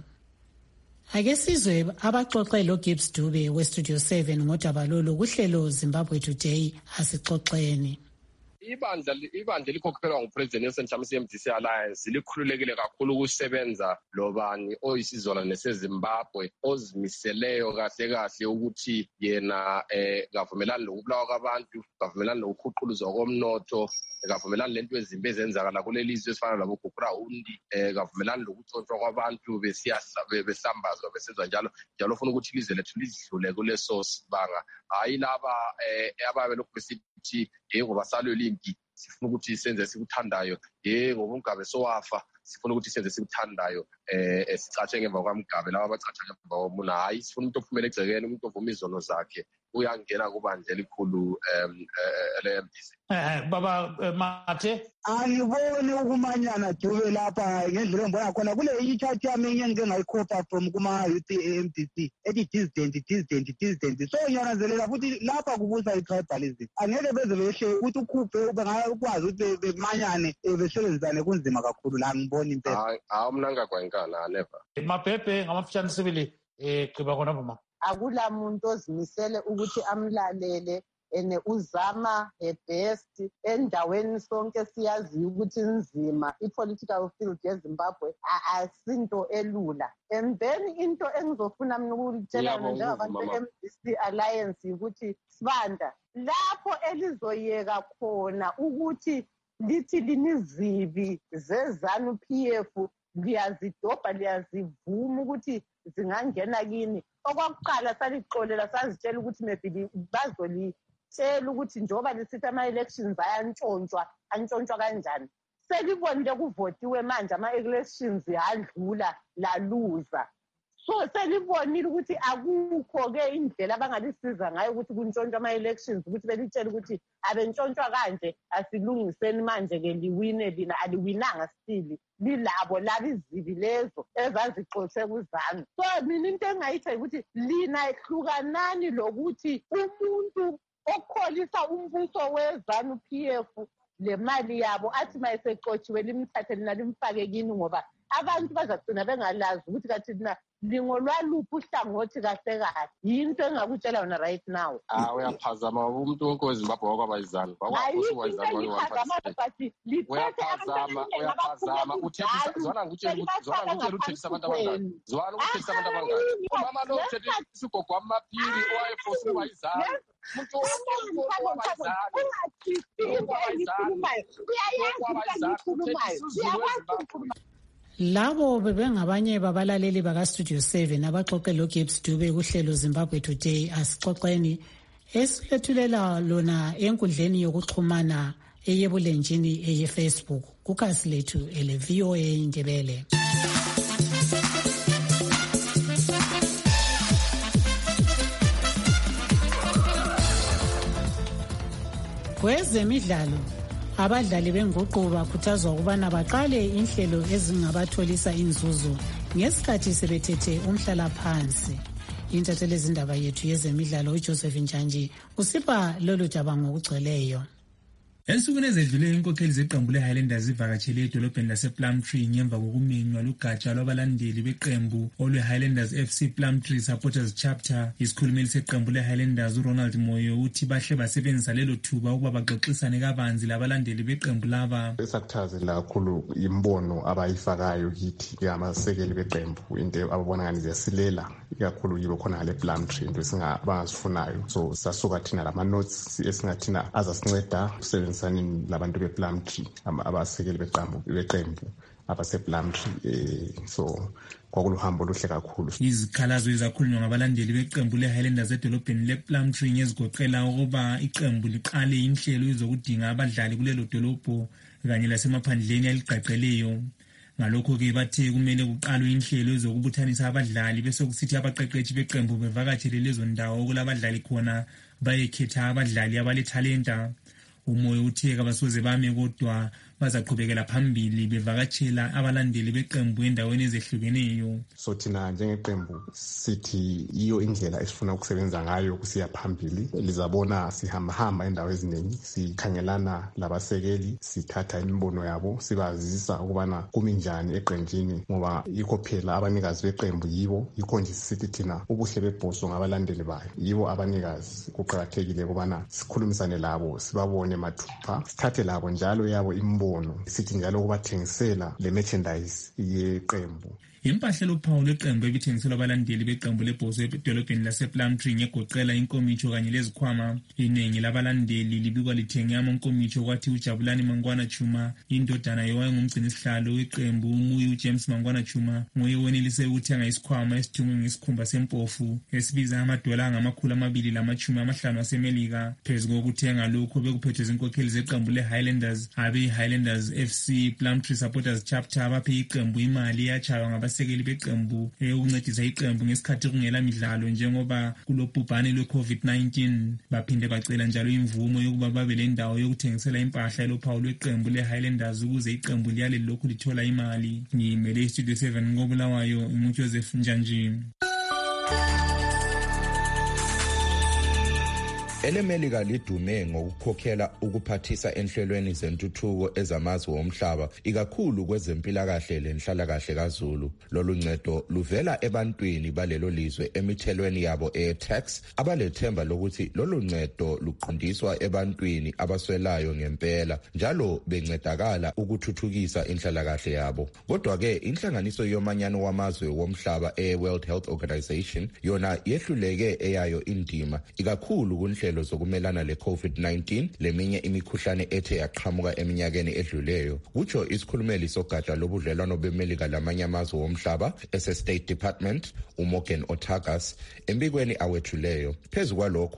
Ake sizwe abaxoxe lo Gibbs Dube weStudio seven ngodaba lolu kuhlelo Zimbabwe Today asixoxeni. Ibandla ibandla likhokhelwa nguPresident Nelson Chamisa M D C Alliance likhululekile kakhulu ukusebenza lobani oyisizwana seZimbabwe ozimiseleyo kahle kahle ukuthi yena eh kavumelana lokubulawa kwabantu, kavumelana lokukhuquluzwa komnotho, kavumelana lento ezimbe ezenzakala kulelizwe esifana labo Gukurahundi, eh kavumelana lokutshontshwa kwabantu besiyahla besambazwa besenzwa njalo njalo ufuna ukuthi ilizwe lethu lidlule kuleso sibanga. Hayi laba eh ababe lokhu besithi yebo basalwe limpi sifuna ukuthi senze sikuthandayo, yebo uMgabe sowafa sifuna ukuthi senze sikuthandayo, eh sicatshe ngemva kwaMgabe laba abacatsha ngemva komuna. Hayi sifuna umuntu ophumela egcekeni, umuntu ovuma izono zakhe uyangena kubandla elikhulu em le-M D C. Eh baba Mathe angiboni ukumanyana Dube lapha ngendlela engibona khona kule i-chat yami engike ngayikhopha from kuma youth e-M D C ethi dissident dissident dissident so ngiyananzelela futhi lapha kubusa i-tribalism angeke beze behle ukuthi ukhuphe bengakwazi ukuthi bemanyane besebenzisane kunzima kakhulu la ngibona impela. Hayi hayi mina ngakwayinkana never. Mabhebhe ngamafutshane sibili eh gqiba khona mama. Akula muntu ozimisele ukuthi amlalele ene uzama her best endaweni sonke siyazi ukuthi inzima i-political field yeZimbabwe asinto elula. And then into engizofuna mina ukutshela njengabantu be-M D C Alliance ukuthi Sibanda lapho elizoyeka khona ukuthi lithi linizibi zeZANU P F liyazidobha liyazivuma ukuthi zingangena kini. Okwakuqala salixolela sazitshela ukuthi maybe bazolitshela ukuthi njoba lisithi ama-elections ayantshontshwa antshontshwa kanjani. Selibonile kuvotiwe manje ama-elections adlula laluza. So selibonile ukuthi akukho ke indlela abangalisiza ngayo ukuthi kuntshontshwe ama-elections ukuthi belitshela ukuthi abentshontshwa kanje asilungiseni manje ke liwine lina aliwinanga stili lilabo laba izibi lezo ezazixoshwe kuzanu. So mina into engayitha ukuthi lina ehlukanani lokuthi umuntu okholisa umbuso wezanu P F le mali yabo athi mayeseqotshiwe limthathe lina limfake kini ngoba abantu bazagcina bengalazi ukuthi kathi lina lingolwaluphi uhlangothi kahle kahle. Yinto engakutshela yona right now. Ah, uyaphazama umuntu wonke weZimbabwe wakwaba izanu bakwafuthi wayizanu uyaphazama uyaphazama uthethisa zwana ngutshela zwana ngutshela uthethisa abantu abangani zwana ukuthethisa abantu abangani umama lo uthethisa isigogo wamapiri owayefosi wayizanu umuntu labo bebengabanye babalaleli baka-Studio seven abaxoxe lo-Gibbs Dube kuhlelo Zimbabwe Today. Asixoxeni esilethulela lona enkundleni yokuxhumana eyebulenjini eye-Facebook kukhasi lethu ele-V O A Indebele. Kwezemidlalo, abadlali benguqu bakhuthazwa ukubana baqale inhlelo ezingabatholisa inzuzo ngesikhathi sebethethe umhlala phansi. Intatheli ezindaba yethu yezemidlalo uJoseph Njanji usipha lolu daba ngokugcweleyo. Ensukwini ezedlule inkokheli zeqembu le-Highlanders zivakatshele edolobheni lase-Plumtree ngemva kokumenywa lugatsha lwabalandeli beqembu olwe-Highlanders F C Plumtree Supporters Chapter. Isikhulumeli seqembu le-Highlanders uRonald Moyo uthi bahle basebenzisa lelo thuba ukuba baxoxisane kabanzi labalandeli beqembu laba. Esakuthathazela kakhulu imbono abayifakayo kithi amasekeli beqembu into ababona ngani ziyasilela ikakhulu yibo khona ngale Plumtree into esingabangazifunayo. So sasuka thina lama notes esingathina azasinceda ukusebenzisa sanini labantu bePlumtree abasekeli beqembu beqembu abasePlumtree eh so kwakuluhambo luhle kakhulu. Izikhalazo ezakhulunywa ngabalandeli beqembu le-Highlanders edolobheni le-Plumtree ngezigoqela ukuba iqembu liqale inhlelo ezokudinga abadlali kulelo dolobho kanye lasemaphandleni aligqagqeleyo. Ngalokho-ke bathe kumele kuqalwe inhlelo ezokubuthanisa abadlali bese kusithi abaqeqeshi beqembu bevakatshele lezo ndawo kulabadlali khona bayekhetha abadlali abalethalenta. Umoya uthe kabasoze bame kodwa bazaqhubekela phambili bevakatshela abalandeli beqembu endaweni ezehlukeneyo. So thina njengeqembu sithi iyo indlela esifuna ukusebenza ngayo kusiya phambili. Lizabona sihamba hamba endawo eziningi sikhangelana labasekeli sithatha imibono yabo sibazisa ukubana kuminjani eqenjini ngoba yikho phela abanikazi beqembu yibo yikho nje sithi thina ubuhle bebhoso ngabalandeli bayo yibo abanikazi. Kuqakathekile ukubana sikhulumisane labo sibabone mathupha sithathe labo njalo yabo imbono sithi njalo ukubathengisela le merchandise yeqembu. Impahla lophawu lweqembu ebithengiselwa abalandeli beqembu lebhoso edolobheni lase-Plumtree ngegoqela inkomitsho kanye lezikhwama. Iningi labalandeli libikwa lithenge amankomitsho kwathi uJabulani Mangwana Chuma indodana yowayengumgcini sihlalo weqembu umuyi uJames Mangwana Chuma nguye wenelise ukuthenga isikhwama esithungwe ngesikhumba sempofu esibiza amadola angamakhulu amabili lamachumi amahlanu asemelika. Phezu kokuthenga lokho bekuphethwe zinkokheli zeqembu le-Highlanders abe-Highlanders F C Plumtree Supporters Chapter abaphe iqembu imali yachaywa ngaba sekeli beqembu ukuncedisa iqembu ngesikhathi kungela midlalo njengoba kulobhubhane lwe-COVID nineteen. Baphinde bacela njalo imvumo yokuba babe le ndawo yokuthengisela impahla lophawu lweqembu le-Highlanders ukuze iqembu liyale lokhu lithola imali. Ngimele iStudio seven ngobulawayo nguJoseph Njanji. Elemelika lidume ngokukhokhela ukuphathisa enhlelweni zentuthuko ezamazwe omhlaba ikakhulu kwezempilakahle lenhlalakahle kaZulu. Lolu ncedo luvela ebantwini balelo lizwe emithelweni yabo e-tax abalethemba lokuthi lolu ncedo luqondiswa ebantwini abaswelayo ngempela njalo bencedakala ukuthuthukisa inhlalakahle yabo. Kodwa-ke inhlanganiso yomanyano wamazwe womhlaba e-World Health Organization yona yehluleke eyayo indima ikakhulu kunhlelo zokumelana le-COVID nineteen leminye imikhuhlane ethe yaqhamuka eminyakeni edluleyo. Kutsho isikhulumeli sogatsha lobudlelwano bemelika lamanye amazwe womhlaba ese-State Department uMorgan Otakas embikweni awethuleyo. Phezu kwalokho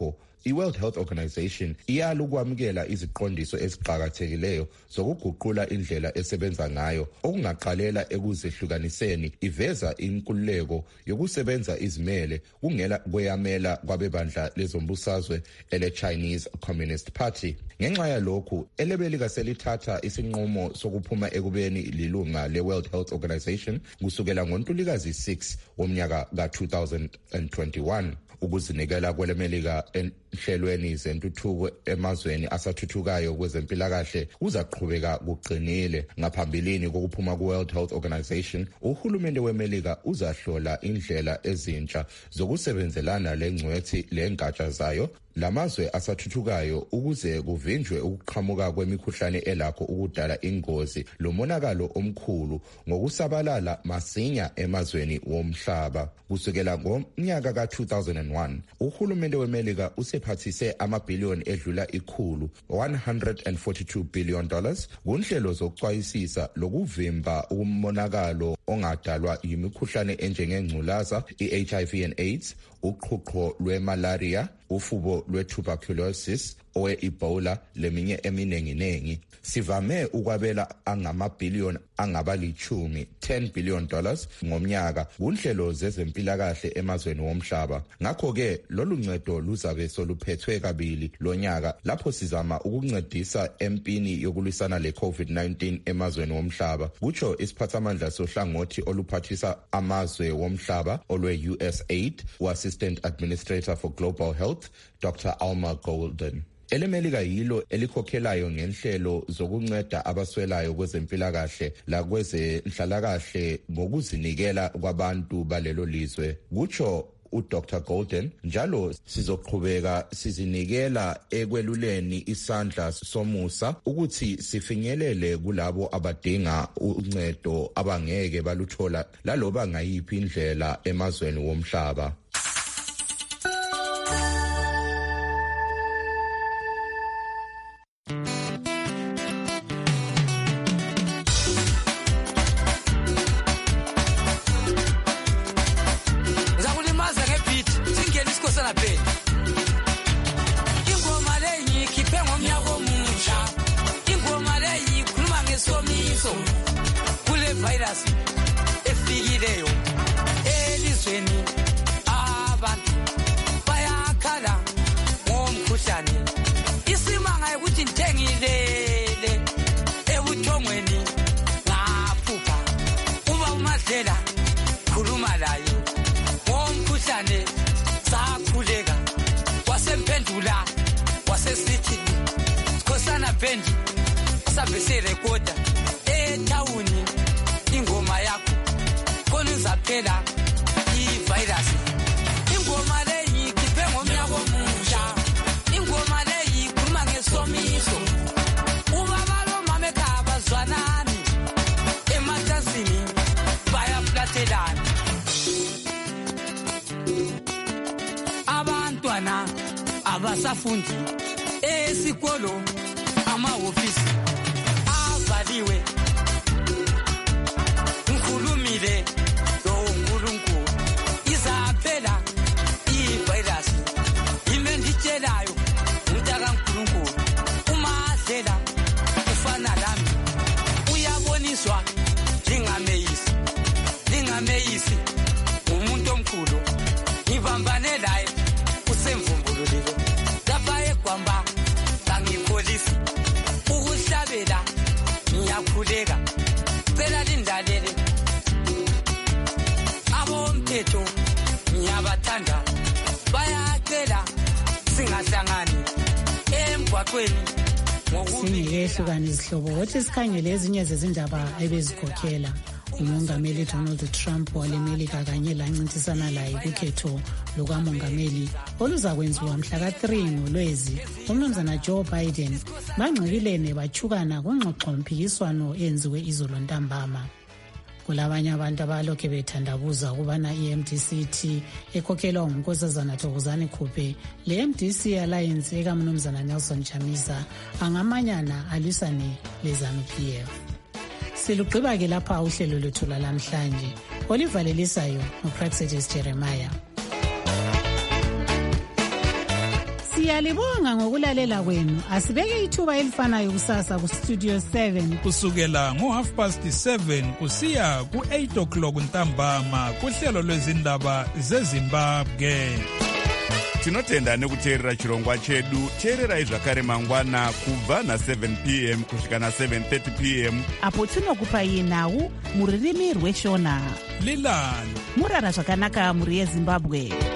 i-World Health Organization iyala ukwamukela iziqondiso eziqhakathekileyo zokuguqula indlela esebenza ngayo okungaqalela ekuzehlukaniseni iveza inkululeko yokusebenza izimele kungela kweyamela kwabebandla lezombusazwe ele-Chinese Communist Party. Ngenxa yalokhu, elebelika selithatha isinqumo sokuphuma ekubeni lilunga le-World Health Organization kusukela ngoNtulikazi six womnyaka ka-two thousand twenty-one. Ukuzinikela kwelemelika enhlelweni zentuthuko emazweni asathuthukayo kwezempilakahle uzaqhubeka kuqinile. Ngaphambilini kokuphuma ku-World Health Organization, uhulumende wemelika uzahlola indlela ezintsha zokusebenzelana lengcwethi lengatsha zayo lamazwe asathuthukayo ukuze kuvinjwe ukuqhamuka kwemikhuhlane elakho ukudala ingozi lomonakalo omkhulu ngokusabalala masinya emazweni womhlaba. Kusukela ngomnyaka ka-two thousand one, uhulumende wemelika usephathise amabhiliyoni edlula ikhulu one hundred forty-two billion dollars kunhlelo zokucwayisisa lokuvimba umonakalo ongadalwa yimikhuhlane enjengengculaza, i-H I V and AIDS, uqhuqho lwe-malaria, ufubo lwe-tuberculosis, owe-Ebola leminye eminenginengi. Sivame ukwabela angamabhiliyoni angabalichumi ten billion dollars ngomnyaka kunhlelo zezempilakahle emazweni womhlaba. Ngakho-ke lolu ncedo luzabe soluphethwe kabili lonyaka lapho sizama ukuncedisa empini yokulwisana le-COVID nineteen emazweni womhlaba, kutsho isiphathamandla sohlangothi oluphathisa amazwe womhlaba olwe-U S A I D, u-Assistant Administrator for Global Health, Doctor Alma Golden. Elemelika yilo elikhokhelayo ngenhlelo zokunceda abaswelayo kwezempilakahle lakwezenhlalakahle ngokuzinikela kwabantu balelo lizwe, kutsho uDoctor Golden. Njalo sizoqhubeka sizinikela ekweluleni isandla somusa ukuthi sifinyelele kulabo abadinga uncedo abangeke baluthola laloba ngayiphi indlela emazweni womhlaba. Abasafundi esikolo amahofisi avaliwe, ngikhulumile loNkulunkulu izaphela ivirus yime nditshelayo umntaka kaNkulunkulu uMadlela ufana lami uyaboniswa lingameyisi lingameyisi umuntu omkhulu ngibambane laye usemvumbululile lapha eGwamba ngangipholisi ukuhlabela ngiyakhuleka cela lindalele abomthetho ngiyabathanda bayacela singahlangani emgwaqweni singeyehlukana izihlobo wothi sikhangele ezinye zezindaba ebezikhokhela. Umongameli Donald Trump walemelika kanye lancintisana laye kukhetho lukamongameli oluzakwenziwa mhla ka three ngoLwezi, umnumzana Joe Biden bangxikilene bachukana kungxoxo-mpikiswano enziwe izolo ntambama. Kulabanye abantu abalokhe bethandabuza ukubana i-M D C T ekhokhelwa ngunkosazana Thokozani Khuphe, le M D C Alliance ekamnumzana Nelson Chamisa angamanyana alwisane leZANU-P F. Silugqiba ke lapha uhlelo lwethu lamhlanje. Olivalelisayo nguPraxedis Jeremiah. Siyalibonga ngokulalela kwenu. Asibeke ithuba elifanayo kusasa ku Studio seven. Kusukela ngo half past seven kusiya ku eight o'clock ntambama kuhlelo lwezindaba zeZimbabwe. Tinotenda nekuteerera chirongwa chedu. Teererai zvakare mangwana kubva na seven p m kusvika na seven thirty p m apo tinokupai nhau muririmi rweshona. Lilani murara zvakanaka muri yeZimbabwe.